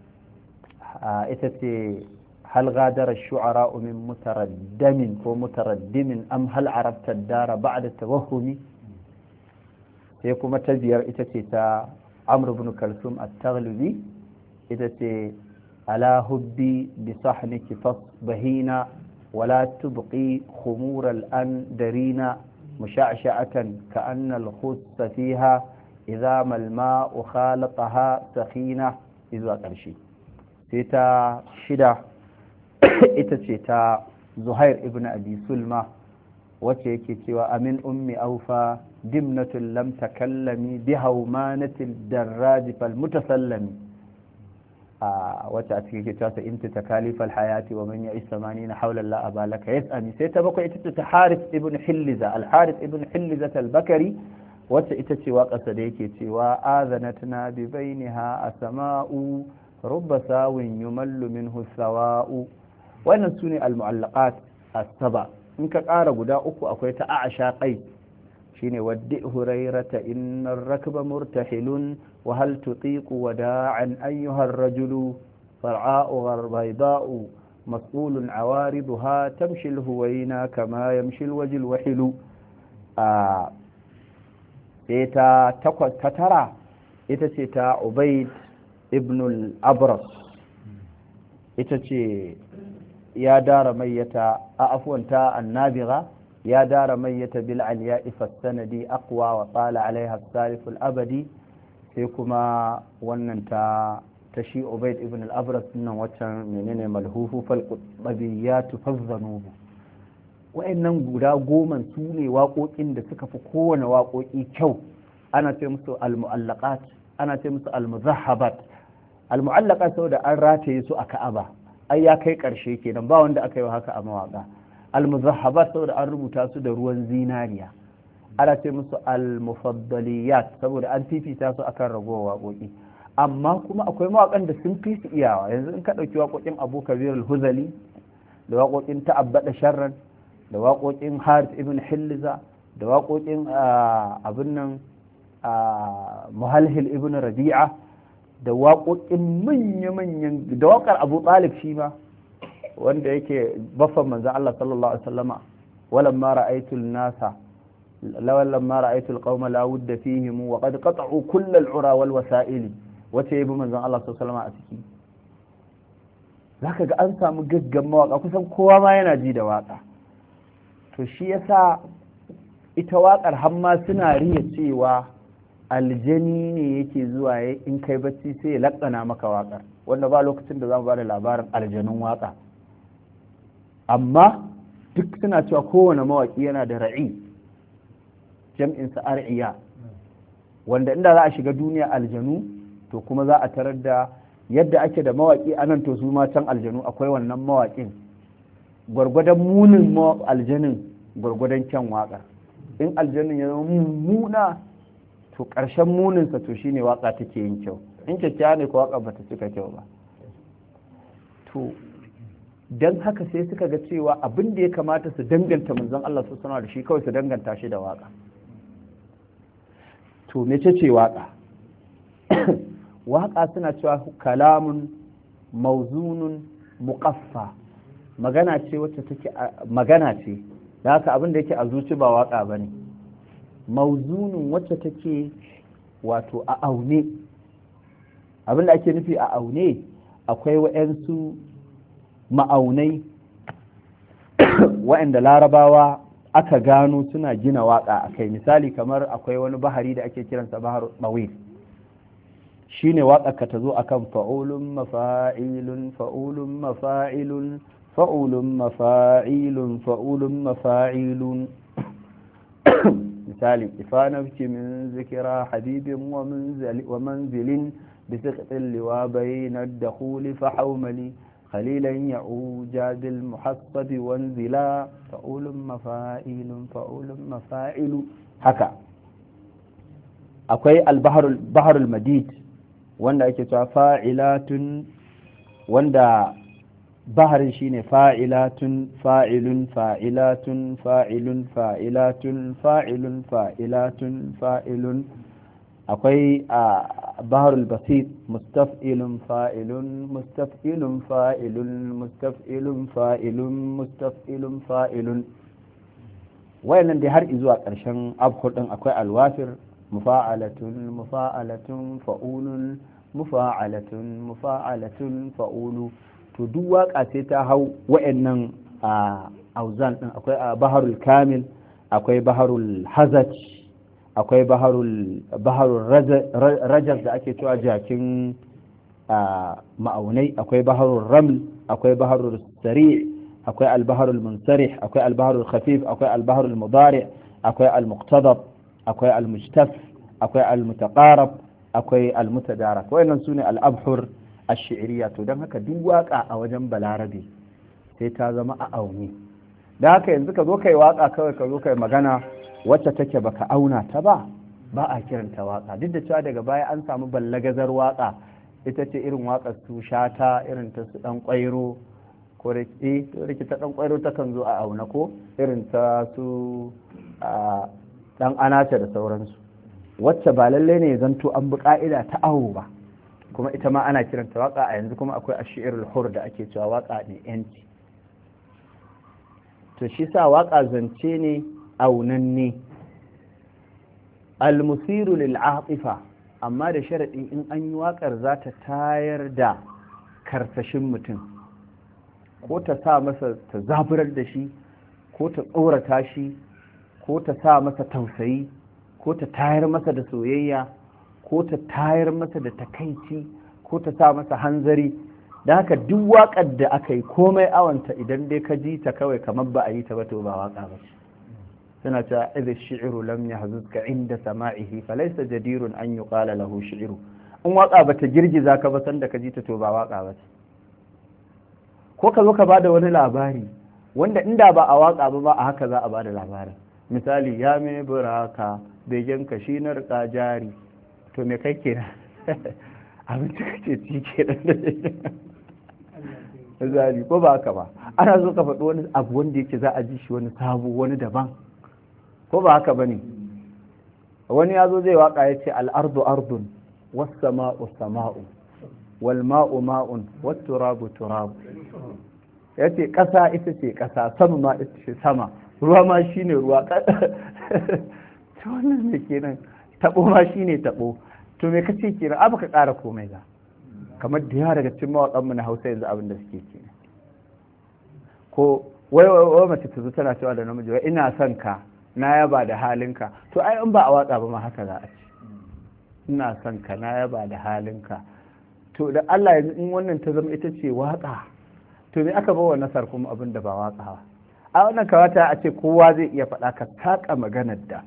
إتتي هل غادر الشعراء من متردم ومتردم أم هل عرفت الدار بعد التوهم سيكون تبير إتتيتا عمرو بن كلثوم التغلبي إذا ألا هبي بصحنك فاصبهينا ولا تبقي خمور الأندرين مشعشعة كأن الخس فيها إذا ما الماء خالطها سخينة إذا قرشي سيتا شدة إتسيتا زهير ابن أبي سلمة وكيكي وأمن أمي أوفى دمنة لم تكلمي بهومانة الدراج فالمتسلم آه وتأتي كتاسة انت تكاليف الحياة ومن يعيش ثمانين حول الله أبا لك يسأني سيتبقى إتتت حارث ابن حلزة الحارث ابن حلزة البكري وتأتي واقع صديكي وآذنتنا ببينها أسماء رب ساو يمل منه الثواء وأن سوني المعلقات السبع إنك قارب داؤك أكويت أعشى قيد شيني ودئ هريرة إن الركب مرتحل وهل تطيق وداعا أيها الرجل فرعاء غربيضاء مسؤول عوارضها تمشي الهوينا كما يمشي الوجه الوحل آه إيتا تترى إيتا سيتا عبيد ابن الأبرص إيتا يا دار ميتا أعفوا تا النابغة يا دار ميت بالعلياء فالسندي أقوى وطال عليها السالف الأبدي فيكما وننتا تشي عبيد ابن الأبرص إنه وطن منين ملهوف فالقطبيات فالذنوب وإنهم قدا قوما سوني واقو إن دسك فكون واقو إيكو أنا تمسو المؤلقات أنا تمسو المذهبات المؤلقات سودا أراتي يسو أكأبا أي كي كرشي كي نباون دا أكيو هكا أمواقع almuzahhabat saboda an rubuta su da ruwan zinariya ana ce musu al-mufaddaliyat saboda an fifita su akan ragowar waƙoƙi. Amma kuma akwai mawaƙan da sun fi su iyawa. Yanzu in ka ɗauki waƙoƙin Abu Kabir al-Huzali da waƙoƙin Ta'abbada Sharran da waƙoƙin Harith ibn Hilza da waƙoƙin abin nan Muhalhil ibn Rabi'a da waƙoƙin manya-manyan da waƙar Abu Talib shi ma wanda yake baffan manzo Allah sallallahu alaihi wasallama walamma ra'aytu an-nasa lawalamma ra'aytu al-qauma la wudda fihim wa qad qata'u kull al-ura wal wasa'il wace yabi manzo Allah sallallahu alaihi wasallama a ciki zaka ga an samu gaggan mawaka kusan kowa ma yana ji da waka to shi yasa ita waƙar hamma suna riya cewa aljani ne yake zuwa in kai bacci sai ya laƙana maka waƙar wanda ba lokacin da za mu ba da labarin aljanun waƙa amma duk suna cewa kowane mawaƙi yana da ra'i jam'insa ar'iya wanda inda za a shiga duniya aljanu to kuma za a tarar da yadda ake da mawaƙi a nan to su ma can aljanu akwai wannan mawaƙin gwargwadon munin aljanin gwargwadon kyan waƙar in aljanin ya zama mummuna to ƙarshen muninsa to shine waƙa take yin kyau in kyakkyawa ne ko waƙa ba ta cika kyau ba to don haka sai suka ga cewa abin da ya kamata su danganta manzon Allah su sanar da shi kawai su danganta shi da waƙa to mece ce waƙa waƙa suna cewa kalamun mauzunun muqaffa magana ce wacce take magana ce da haka abin da yake a zuci ba waƙa bane mauzunin wacce take wato a aune abin da ake nufi a aune akwai wa'yansu ma'aunai wa'yanda larabawa aka gano suna gina waƙa a kai misali kamar akwai wani bahari da ake kiransa bahar mawil shi ne waƙa ka ta zo a kan fa'ulun mafa'ilun fa'ulun mafa'ilun fa'ulun mafa'ilun fa'ulun mafa'ilun misali ifanafki min zikira habibin wa manzilin بسقط اللواء بين الدخول فحوملي خليلا يعوج بالمحصب وانزلا فأول مفائل فأول مفائل حكا أكوي البحر البحر المديد wanda ake cewa fa'ilatun wanda baharin shine fa'ilatun fa'ilun fa'ilatun fa'ilun fa'ilatun fa'ilun fa'ilatun fa'ilun akwai a baharul basit mustaf'ilun fa'ilun mustaf'ilun fa'ilun mustaf'ilun fa'ilun mustaf'ilun fa'ilun wayannan dai har zuwa ƙarshen abhur din akwai alwafir mufa'alatun mufa'alatun fa'ulun mufa'alatun mufa'alatun fa'ulu to duk waka sai ta hau wayannan a auzan din akwai a baharul kamil akwai baharul hazaj akwai baharul rajar da ake cewa jakin ma'aunai akwai baharul raml akwai baharul sari' akwai albaharul munsarih akwai albaharul khafif akwai albaharul mudari' akwai almuqtadab akwai almujtaf akwai almutaqarab akwai almutadarak wayannan sune al-abhur ash-shi'riyya to dan haka duk waka a wajen balarabe sai ta zama a auni dan haka yanzu ka zo kai waka kawai ka zo kai magana wacce take baka auna ta ba ba a kiranta waka duk da cewa daga baya an samu ballagazar waka ita ce irin wakar su shata irin ta su dan kwairo ko da ke ta dan kwairo ta kan zo a auna ko irin ta su dan anace da sauransu wacce ba lalle ne zanto an bi ka'ida ta awo ba kuma ita ma ana kiranta waka a yanzu kuma akwai ashirul hur da ake cewa waka ne yanci to shi sa waka zance ne aunanne almusiru lil'atifa amma da sharaɗi in an yi waƙar za ta tayar da karsashin mutum ko ta sa masa ta zaburar da shi ko ta tsorata shi ko ta sa masa tausayi ko ta tayar masa da soyayya ko ta tayar masa da takaici ko ta sa masa hanzari da haka duk waƙar da aka yi komai awanta idan dai ka ji ta kawai kamar ba a yi ta ba to ba waƙa ba ce suna cewa idza shi'ru lam yahzuzka inda sama'ihi falaysa jadirun an yuqala lahu shi'ru in waka bata girgiza ka ba san da ka ji ta to ba waka ba ce ko ka zo ka bada wani labari wanda inda ba a waka ba ba a haka za a bada labarin misali ya mai buraka begen ka shi na rika jari, to me kai kenan abinci kake ci kenan misali ko ba haka ba, ana so ka faɗi wani abu wanda yake za a ji shi wani sabo wani daban, ko ba haka ba ne? Wani ya zo zai waka ya ce al'ardu ardun wasu sama'u sama'u wal ma'u ma'un wasu turabu turabu, ya ce ƙasa ita ce ƙasa, sama ma ita ce sama, ruwa ma shi ne ruwa, ta wannan ne kenan, taɓo ma shi ne taɓo, to me ka ce kenan abu ka ƙara komai ga kamar da yawa daga cikin mawaƙanmu na Hausa yanzu abin da suke kenan. Ko wai wai mace ta zo tana cewa da namiji wai ina son ka na yaba da halinka, to ai in ba a watsa ba ma haka za a ce ina son ka na yaba da halinka, to da Allah yanzu in wannan ta zama ita ce waka, to me aka bawa nasar kuma abin da ba waka ba? A wannan kawata a ce kowa zai iya faɗa ka taƙa maganar da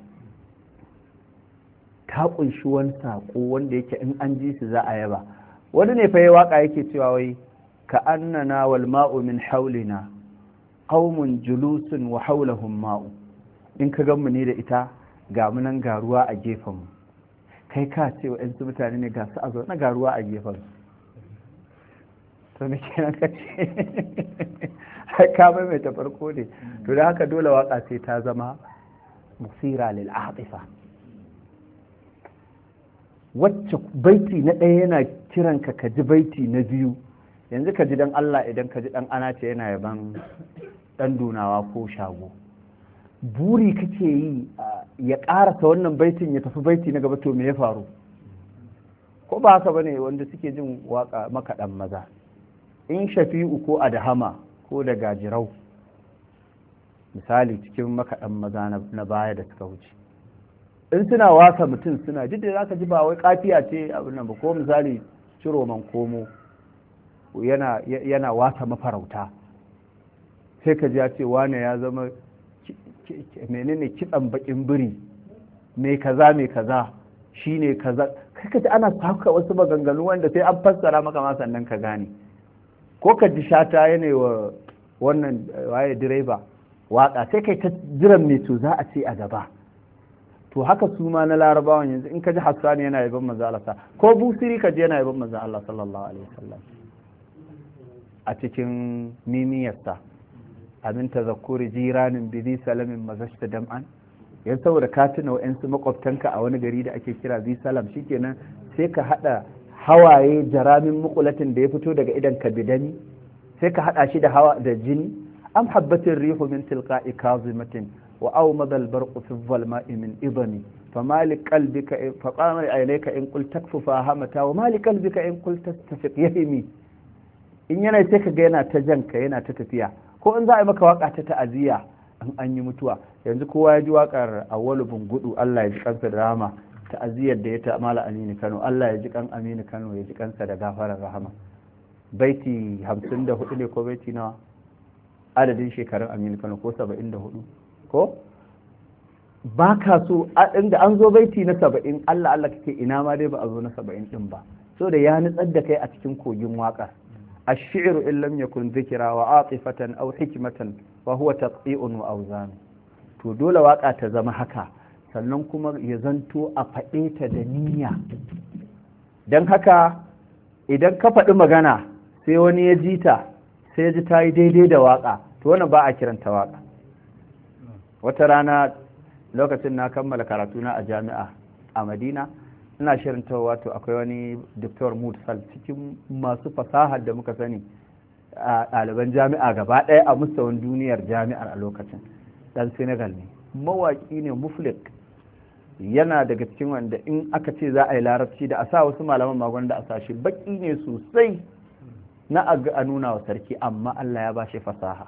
ta ƙunshi wani saƙo wanda yake in an ji su za a yaba. Wani ne fa ya waka yake cewa wai ka annana wal ma'u min haulina qaumun julusun wa haulahum ma'u, in ka gan mu ne da ita ga mu nan ga ruwa a gefen mu, kai ka ce wa yansu mutane ne ga su a zaune ga ruwa a gefen su, to me kenan ka ce ka mai mai ta farko ne. To da haka dole waka sai ta zama musira lil atifa, wacce baiti na ɗaya yana kiran ka ka ji baiti na biyu, yanzu ka ji dan Allah idan ka ji dan ana ce yana yaban dan dunawa ko shago, buri kake yi ya ƙarasa wannan baitin ya tafi baiti na gaba, to me ya faru? Ko ba haka bane wanda suke jin waka makaɗan maza, in shafi'u ko adhama ko da gajirau misali cikin makaɗan maza na baya da suka wuce, in suna wasa mutum suna jidda za ka ji ba wai kafiya ce abin nan ba, ko misali ciro man komo yana yana wasa mafarauta, sai ka ji ya ce wane ya zama menene kitsan bakin biri mai kaza mai kaza shine kaza, kai ka ji ana saka wasu maganganu wanda sai an fassara maka ma sannan ka gane. Ko ka ji shata yana wa wannan waye direba waka, sai kai ta jiran me to za a ce a gaba. To haka su ma na larabawan yanzu in ka ji Hassani yana yaban manzo Allah, ko Busiri ka ji yana yaban manzo Allah sallallahu alaihi wasallam a cikin mimiyarsa abin tazakkuri jiranin bi salamin mazashta dam'an, yan saboda ka tuna wa'yansu makwabtanka a wani gari da ake kira bi salam, shikenan sai ka hada hawaye jaramin mukulatin da ya fito daga idan ka bidani, sai ka hada shi da hawa da jini. am habbatin rihu min tilqa'i kazimatin wa aw madal barqu fi dhalma'i min idani fama li qalbika fa qama ilayka in qult takfufa hamata wa ma li qalbika in qult tastafiq yahimi. In yana sai ka ga yana ta janka yana ta tafiya, ko in za a yi maka waka ta ta'aziyya an an yi mutuwa, yanzu kowa ya ji wakar Awwalu Bungudu Allah ya ji kansa da rahama, ta'aziyyar da ya ta Mala Aminu Kano, Allah ya ji kan Aminu Kano ya ji kansa da gafarar rahama, baiti hamsin da hudu ne ko baiti nawa adadin shekarun Aminu Kano, ko saba'in da hudu, ko ba ka so inda an zo baiti na saba'in Allah Allah kake ina ma dai ba a zo na saba'in din ba, so da ya nutsar da kai a cikin kogin waƙar. الشعر إن لم يكن ذكرى وعاطفة أو حكمة وهو تقطيع وأوزان. to dole waka ta zama haka, sannan kuma ya zanto a faɗe ta da niyya. Don haka idan ka faɗi magana sai wani ya ji ta sai ya ji ta yi daidai da waka, to wannan ba a kiranta waka. Wata rana lokacin na kammala karatuna a jami'a a Madina, ina shirin ta wato akwai wani Doctor Mursal cikin masu fasahar da muka sani a ɗaliban jami'a gaba ɗaya a mustawan duniyar jami'ar a lokacin, ɗan Senegal ne, mawaƙi ne muflik, yana daga cikin wanda in aka ce za a yi larabci da a sa wasu malaman magon da a sa shi baƙi ne sosai na a nuna wa sarki, amma Allah ya ba shi fasaha,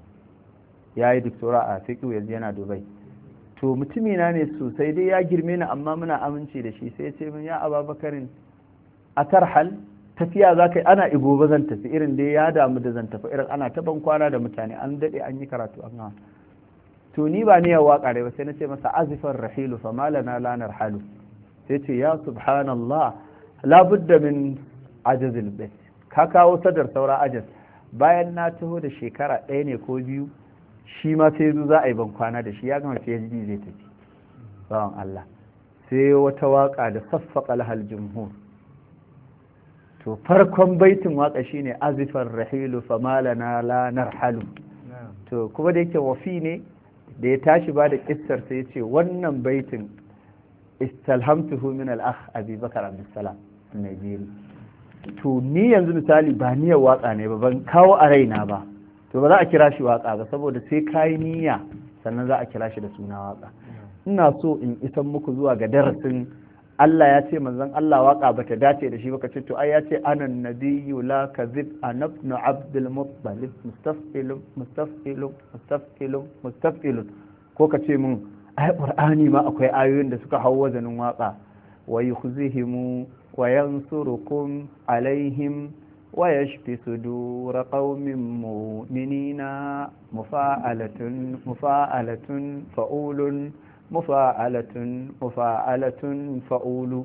ya yi doctora a fiqh yanzu yana Dubai. To mutumina ne sosai dai ya girme ni amma muna amince da shi, sai ya ce min ya Ababakarin a tarhal tafiya za ka yi, ana igo ba zan tafi, irin dai ya damu da zan tafi, irin ana ta ban kwana da mutane an daɗe an yi karatu an hawa. To ni ba niyyar waƙa dai ba, sai na ce masa azifar rahilu fa malana la narhalu, sai ce ya subhanallah la budda min ajazil bait, ka kawo sadar saura ajaz. Bayan na taho da shekara ɗaya ne ko biyu shi ma sai zo za a yi ban kwana da shi ya gama PhD zai tafi bawan Allah sai wata waka da saffaqa lahal jumhur to farkon baitin waka shine azifar rahilu famalana la narhalu to kuma da yake wafi ne da ya tashi ba da kissar sai ya ce wannan baitin istalhamtuhu min al-akh Abi Bakar Abdulsalam Najeri to ni yanzu misali ba niyyar waka ne ba ban kawo a raina ba to ba za a kira shi waka ba saboda sai kayi niyya sannan za a kira shi da suna waka ina so in isan muku zuwa ga darasin Allah ya ce manzon Allah waka bata dace da shi ba kace to ai ya ce anan nabiyyu la kadhib anabnu abdul muttalib mustafilun mustafilun mustafilun mustafilun ko kace mun ai qur'ani ma akwai ayoyin da suka hawo wazanin waka wa yukhzihimu wa yansurukum alaihim wa yashfi sudur qaumin mu'minina mufa'alatun mufa'alatun fa'ulun mufa'alatun mufa'alatun fa'ulu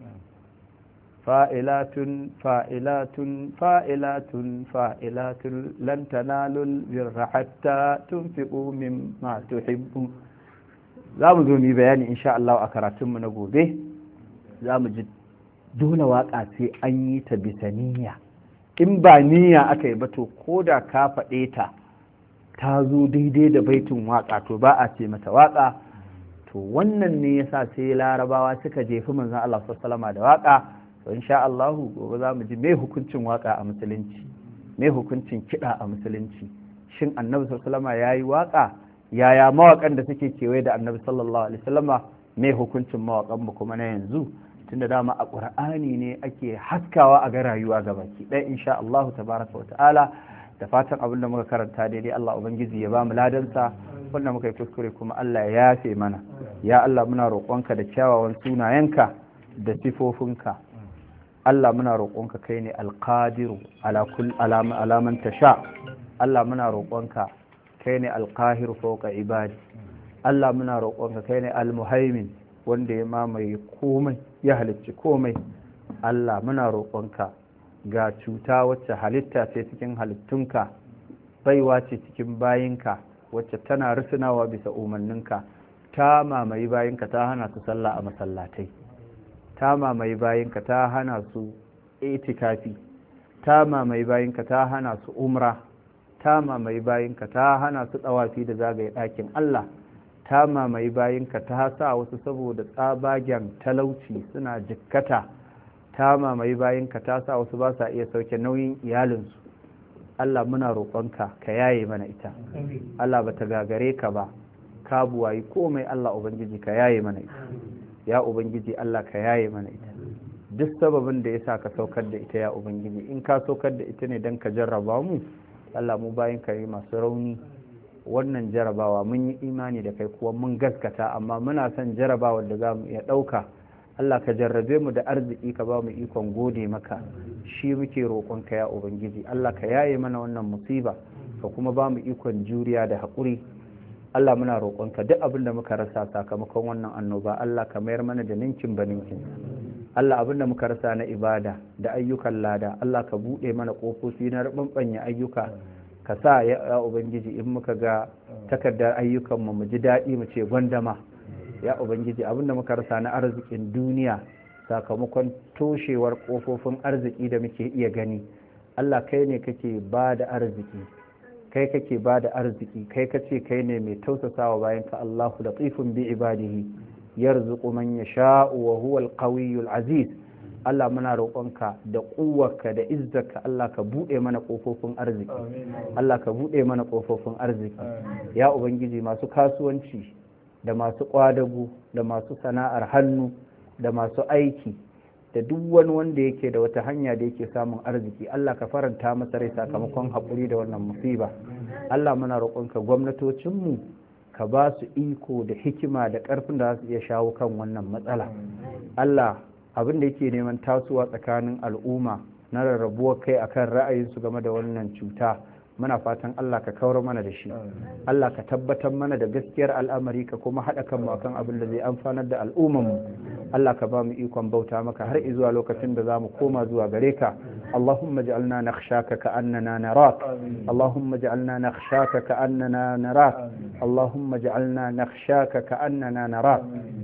fa'ilatun fa'ilatun fa'ilatun fa'ilatun lan tanalul birra hatta tunfiqu mimma tuhibbu. za mu zo mu bayani insha Allah a karatunmu na gobe za mu ji dole waka sai an yi ta bisa niyya in ba niyya aka yi ba to ko da ka faɗe ta ta zo daidai da baitin waka to ba a ce mata waka to wannan ne yasa sai larabawa suka jefi manzon Allah sallallahu alaihi da waka to insha Allah gobe za mu ji me hukuncin waka a musulunci me hukuncin kiɗa a musulunci shin annabi sallallahu alaihi yayi waka yaya mawakan da suke kewaye da annabi sallallahu alaihi wasallama me hukuncin mawakan mu kuma na yanzu tunda dama a qur'ani ne ake haskawa a ga rayuwa gabaki ɗaya insha Allah tabaraka wa ta'ala da fatan abin da muka karanta daidai Allah ubangiji ya ba mu ladansa wanda muka yi kuskure kuma Allah ya yafe mana ya Allah muna roƙonka da kyawawan sunayenka da sifofinka Allah muna roƙonka kai ne alqadiru ala kull alaman tasha Allah muna roƙonka kai ne alqahiru fawqa ibadi Allah muna roƙonka kai ne almuhaimin wanda ya mamaye komai ya halicci komai Allah muna roƙonka ga cuta wacce halitta ce cikin halittunka baiwa ce cikin bayinka wacce tana rusunawa bisa umarninka ta mamaye bayinka ta hana su sallah a masallatai ta mamaye bayinka ta hana su itikafi ta mamaye bayinka ta hana su umra ta mamaye bayinka ta hana su tsawafi da zagaye ɗakin Allah ta mamaye bayinka ta sa wasu saboda tsabagen talauci suna jikkata ta mamaye bayinka ta sa wasu ba sa iya sauke nauyin iyalinsu Allah muna roƙonka ka yaye mana ita Allah bata gagare ka ba ka buwayi komai Allah ubangiji ka yaye mana ita ya ubangiji Allah ka yaye mana ita duk sababin da yasa ka saukar da ita ya ubangiji in ka saukar da ita ne dan ka jarraba mu Allah mu bayin ka yi masu rauni wannan jarabawa mun yi imani da kai kuwa mun gaskata amma muna son jarabawar da za mu iya ɗauka Allah ka jarrabe mu da arziki ka ba mu ikon gode maka shi muke roƙonka ya ubangiji Allah ka yaye mana wannan musiba ka kuma ba mu ikon juriya da haƙuri Allah muna roƙonka duk abin da muka rasa sakamakon wannan annoba Allah ka mayar mana da ninkin baninkin Allah abin da muka rasa na ibada da ayyukan lada Allah ka buɗe mana ƙofofi na ruɓanɓanya ayyuka ka sa ya ubangiji in muka ga takardar ayyukanmu mu ji daɗi mu ce gwandama ya ubangiji abinda muka rasa na arzikin duniya sakamakon toshewar kofofin arziki da muke iya gani Allah kai ne kake ba da arziki kai kake ba da arziki kai kace kai ne mai tausasawa bayan ka Allahu latifun bi ibadihi yarzuqu man yasha'u wa huwa al-qawiyyul aziz Allah muna roƙonka da ƙuwarka da izzarka Allah ka buɗe mana ƙofofin arziki Allah ka buɗe mana ƙofofin arziki ya ubangiji masu kasuwanci da masu ƙwadago da masu sana'ar hannu da masu aiki da duk wani wanda yake da wata hanya da yake samun arziki Allah ka faranta masa rai sakamakon haƙuri da wannan musiba Allah muna roƙonka gwamnatocinmu ka ba su iko da hikima da ƙarfin da za su iya shawo kan wannan matsala Allah abin da yake neman tasowa tsakanin al'umma na rarrabuwar kai akan ra'ayinsu game da wannan cuta muna fatan Allah ka kawar mana da shi Allah ka tabbatar mana da gaskiyar al'amari ka kuma haɗa kanmu akan abin da zai amfanar da al'ummarmu Allah ka ba mu ikon bauta maka har izuwa lokacin da za mu koma zuwa gare ka اللهم اجعلنا نخشاك كأننا نراك اللهم اجعلنا نخشاك كأننا نراك اللهم اجعلنا نخشاك كأننا نراك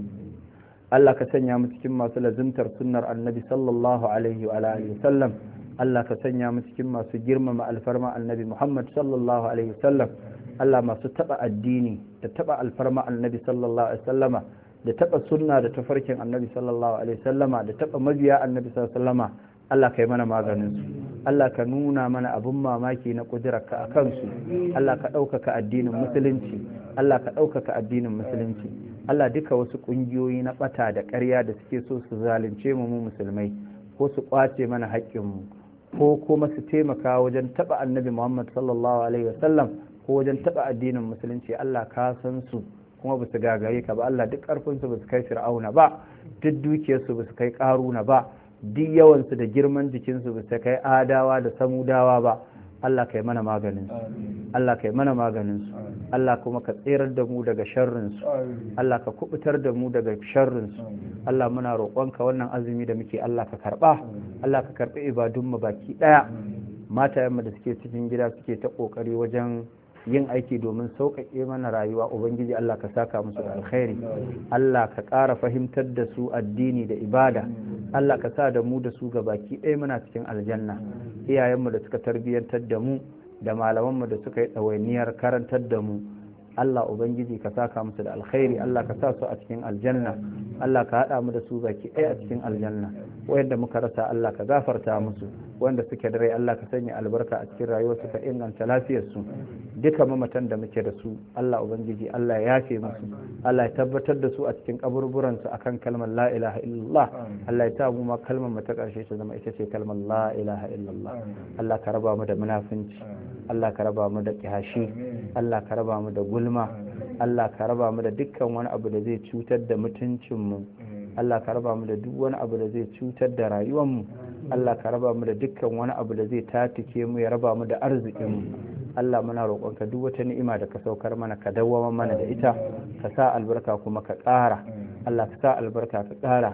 Allah ka sanya mu cikin masu lazimtar sunnar annabi sallallahu alaihi wa alihi wasallam Allah ka sanya mu cikin masu girmama alfarma annabi Muhammad sallallahu alaihi wasallam Allah masu taba addini da taba alfarma annabi sallallahu alaihi wasallama da taba sunna da tafarkin annabi sallallahu alaihi wasallama da taba mabiya annabi sallallahu alaihi wasallama Allah ka yi mana maganin su Allah ka nuna mana abun mamaki na kudirarka a kansu Allah ka ɗaukaka addinin musulunci Allah ka ɗaukaka addinin musulunci Allah duka wasu ƙungiyoyi na ɓata da ƙarya da suke so su zalunce mu mu musulmai ko su ƙwace mana haƙƙinmu ko kuma su taimaka wajen taɓa annabi Muhammad sallallahu alaihi wasallam ko wajen taɓa addinin musulunci Allah ka san su kuma ba su gagaye ka ba Allah duk ƙarfinsu ba su kai fir'auna ba duk dukiyarsu ba su kai ƙaruna ba duk yawansu da girman jikinsu ba su kai adawa da samudawa ba Allah kai mana maganin su Allah kai mana maganin su Allah kuma ka tserar da mu daga sharrin su Allah ka kubutar da mu daga sharrin su Allah muna roƙonka wannan azumi da muke Allah ka karba Allah ka karbi ibadun mu baki daya matayen mu da suke cikin gida suke ta kokari wajen yin aiki domin sauƙaƙe mana rayuwa ubangiji Allah ka saka musu da alkhairi Allah ka ƙara fahimtar da su addini da ibada Allah ka sa da mu da su ga baki ɗaya muna cikin aljanna iyayenmu da suka tarbiyyantar da mu da malamanmu da suka yi ɗawainiyar karantar da mu Allah ubangiji ka saka musu da alkhairi Allah ka sa su a cikin aljanna Allah ka haɗa mu da su baki ɗaya a cikin aljanna wayanda muka rasa Allah ka gafarta musu wanda suke da rai Allah ka sanya albarka a cikin rayuwarsu ka inganta lafiyarsu duka mamatan da muke da su Allah ubangiji Allah ya yafe musu Allah ya tabbatar da su a cikin kaburburan su akan kalmar la ilaha illallah Allah ya ta mu ma kalmar mu ta karshe ta zama ita ce kalmar la ilaha illallah Allah ka raba mu da munafinci Allah ka raba mu da kihashi Allah ka raba mu da gulma Allah ka raba mu da dukkan wani abu da zai cutar da mutuncin mu Allah ka raba mu da duk wani abu da zai cutar da rayuwar mu Allah ka raba mu da dukkan wani abu da zai tatike mu ya raba mu da arzikin mu Allah muna roƙonka duk wata ni'ima da ka saukar mana ka dawwama mana da ita ka sa albarka kuma ka ƙara Allah ka sa albarka ka ƙara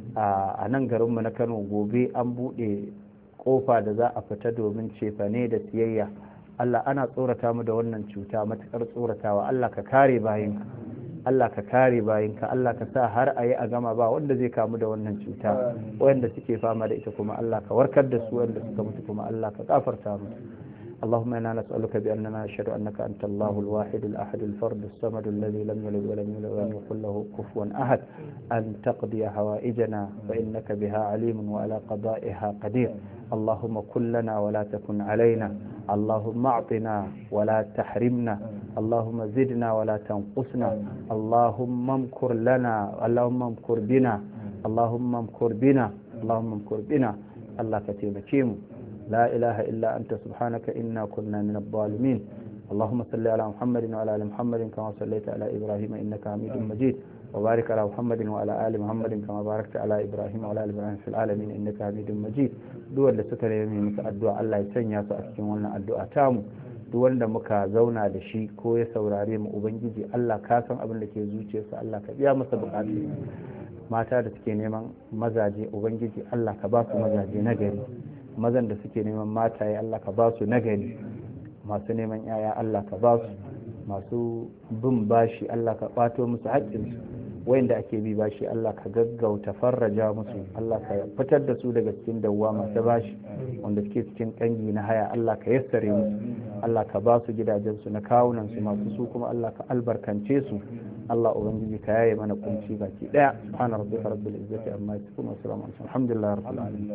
a nan garin mu na Kano gobe an buɗe kofa da za a fita domin cefane da siyayya Allah ana tsorata mu da wannan cuta matukar tsoratawa Allah ka kare bayinka Allah ka kare bayinka Allah ka sa har a yi a gama ba wanda zai kamu da wannan cuta wanda suke fama da ita kuma Allah ka warkar da su wanda suka mutu kuma Allah ka gafarta musu اللهم إنا نسألك بأننا نشهد أنك أنت الله الواحد الأحد الفرد الصمد الذي لم يلد ولم يولد ولم يكن له كفوا أحد أن تقضي حوائجنا فإنك بها عليم وعلى قضائها قدير اللهم كن لنا ولا تكن علينا اللهم اعطنا ولا تحرمنا اللهم زدنا ولا تنقصنا اللهم امكر لنا اللهم امكر بنا اللهم امكر بنا اللهم امكر بنا الله كتيمكيم لا إله إلا أنت سبحانك إنا كنا من الظالمين اللهم صل على محمد وعلى آل محمد كما صليت على إبراهيم إنك حميد مجيد وبارك على محمد وعلى آل محمد كما باركت على إبراهيم وعلى آل إبراهيم في العالمين إنك حميد مجيد دول da suka nemi musu addu'a Allah ya sanya su a cikin wannan addu'a tamu duk wanda muka zauna da shi ko ya saurare mu ubangiji Allah ka san abin da ke zuciyarsa Allah ka biya masa bukatu mata da suke neman mazaje ubangiji Allah ka ba su mazaje na gari mazan da suke neman mataye Allah ka ba su nagari masu neman yaya Allah ka ba su masu bin bashi Allah ka ɓato musu haƙƙinsu wayanda ake bi bashi Allah ka gaggauta farraja musu Allah ka fitar da su daga cikin dawwa masu bashi wanda suke cikin ƙangi na haya Allah ka yassare musu Allah ka ba su gidajensu na kawunansu masu su kuma Allah ka albarkance su Allah ubangiji ka yaye mana kunci baki daya subhana rabbika rabbil izzati amma yasifun wa salamun alhamdulillahi rabbil alamin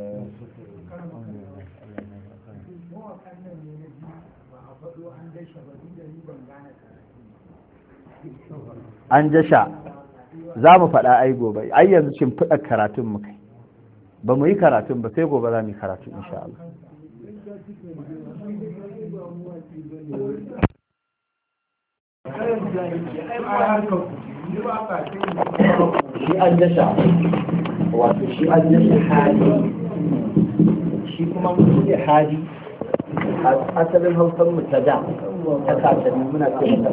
an jasha za mu faɗa ai gobe ai yanzu cin fiɗa karatun mu kai ba mu yi karatun ba sai gobe za mu yi karatu insha Allah shi an jasha wato shi an jasha hali shi kuma mutum da hali a asalin hausar mu ta da ta kasanni muna ce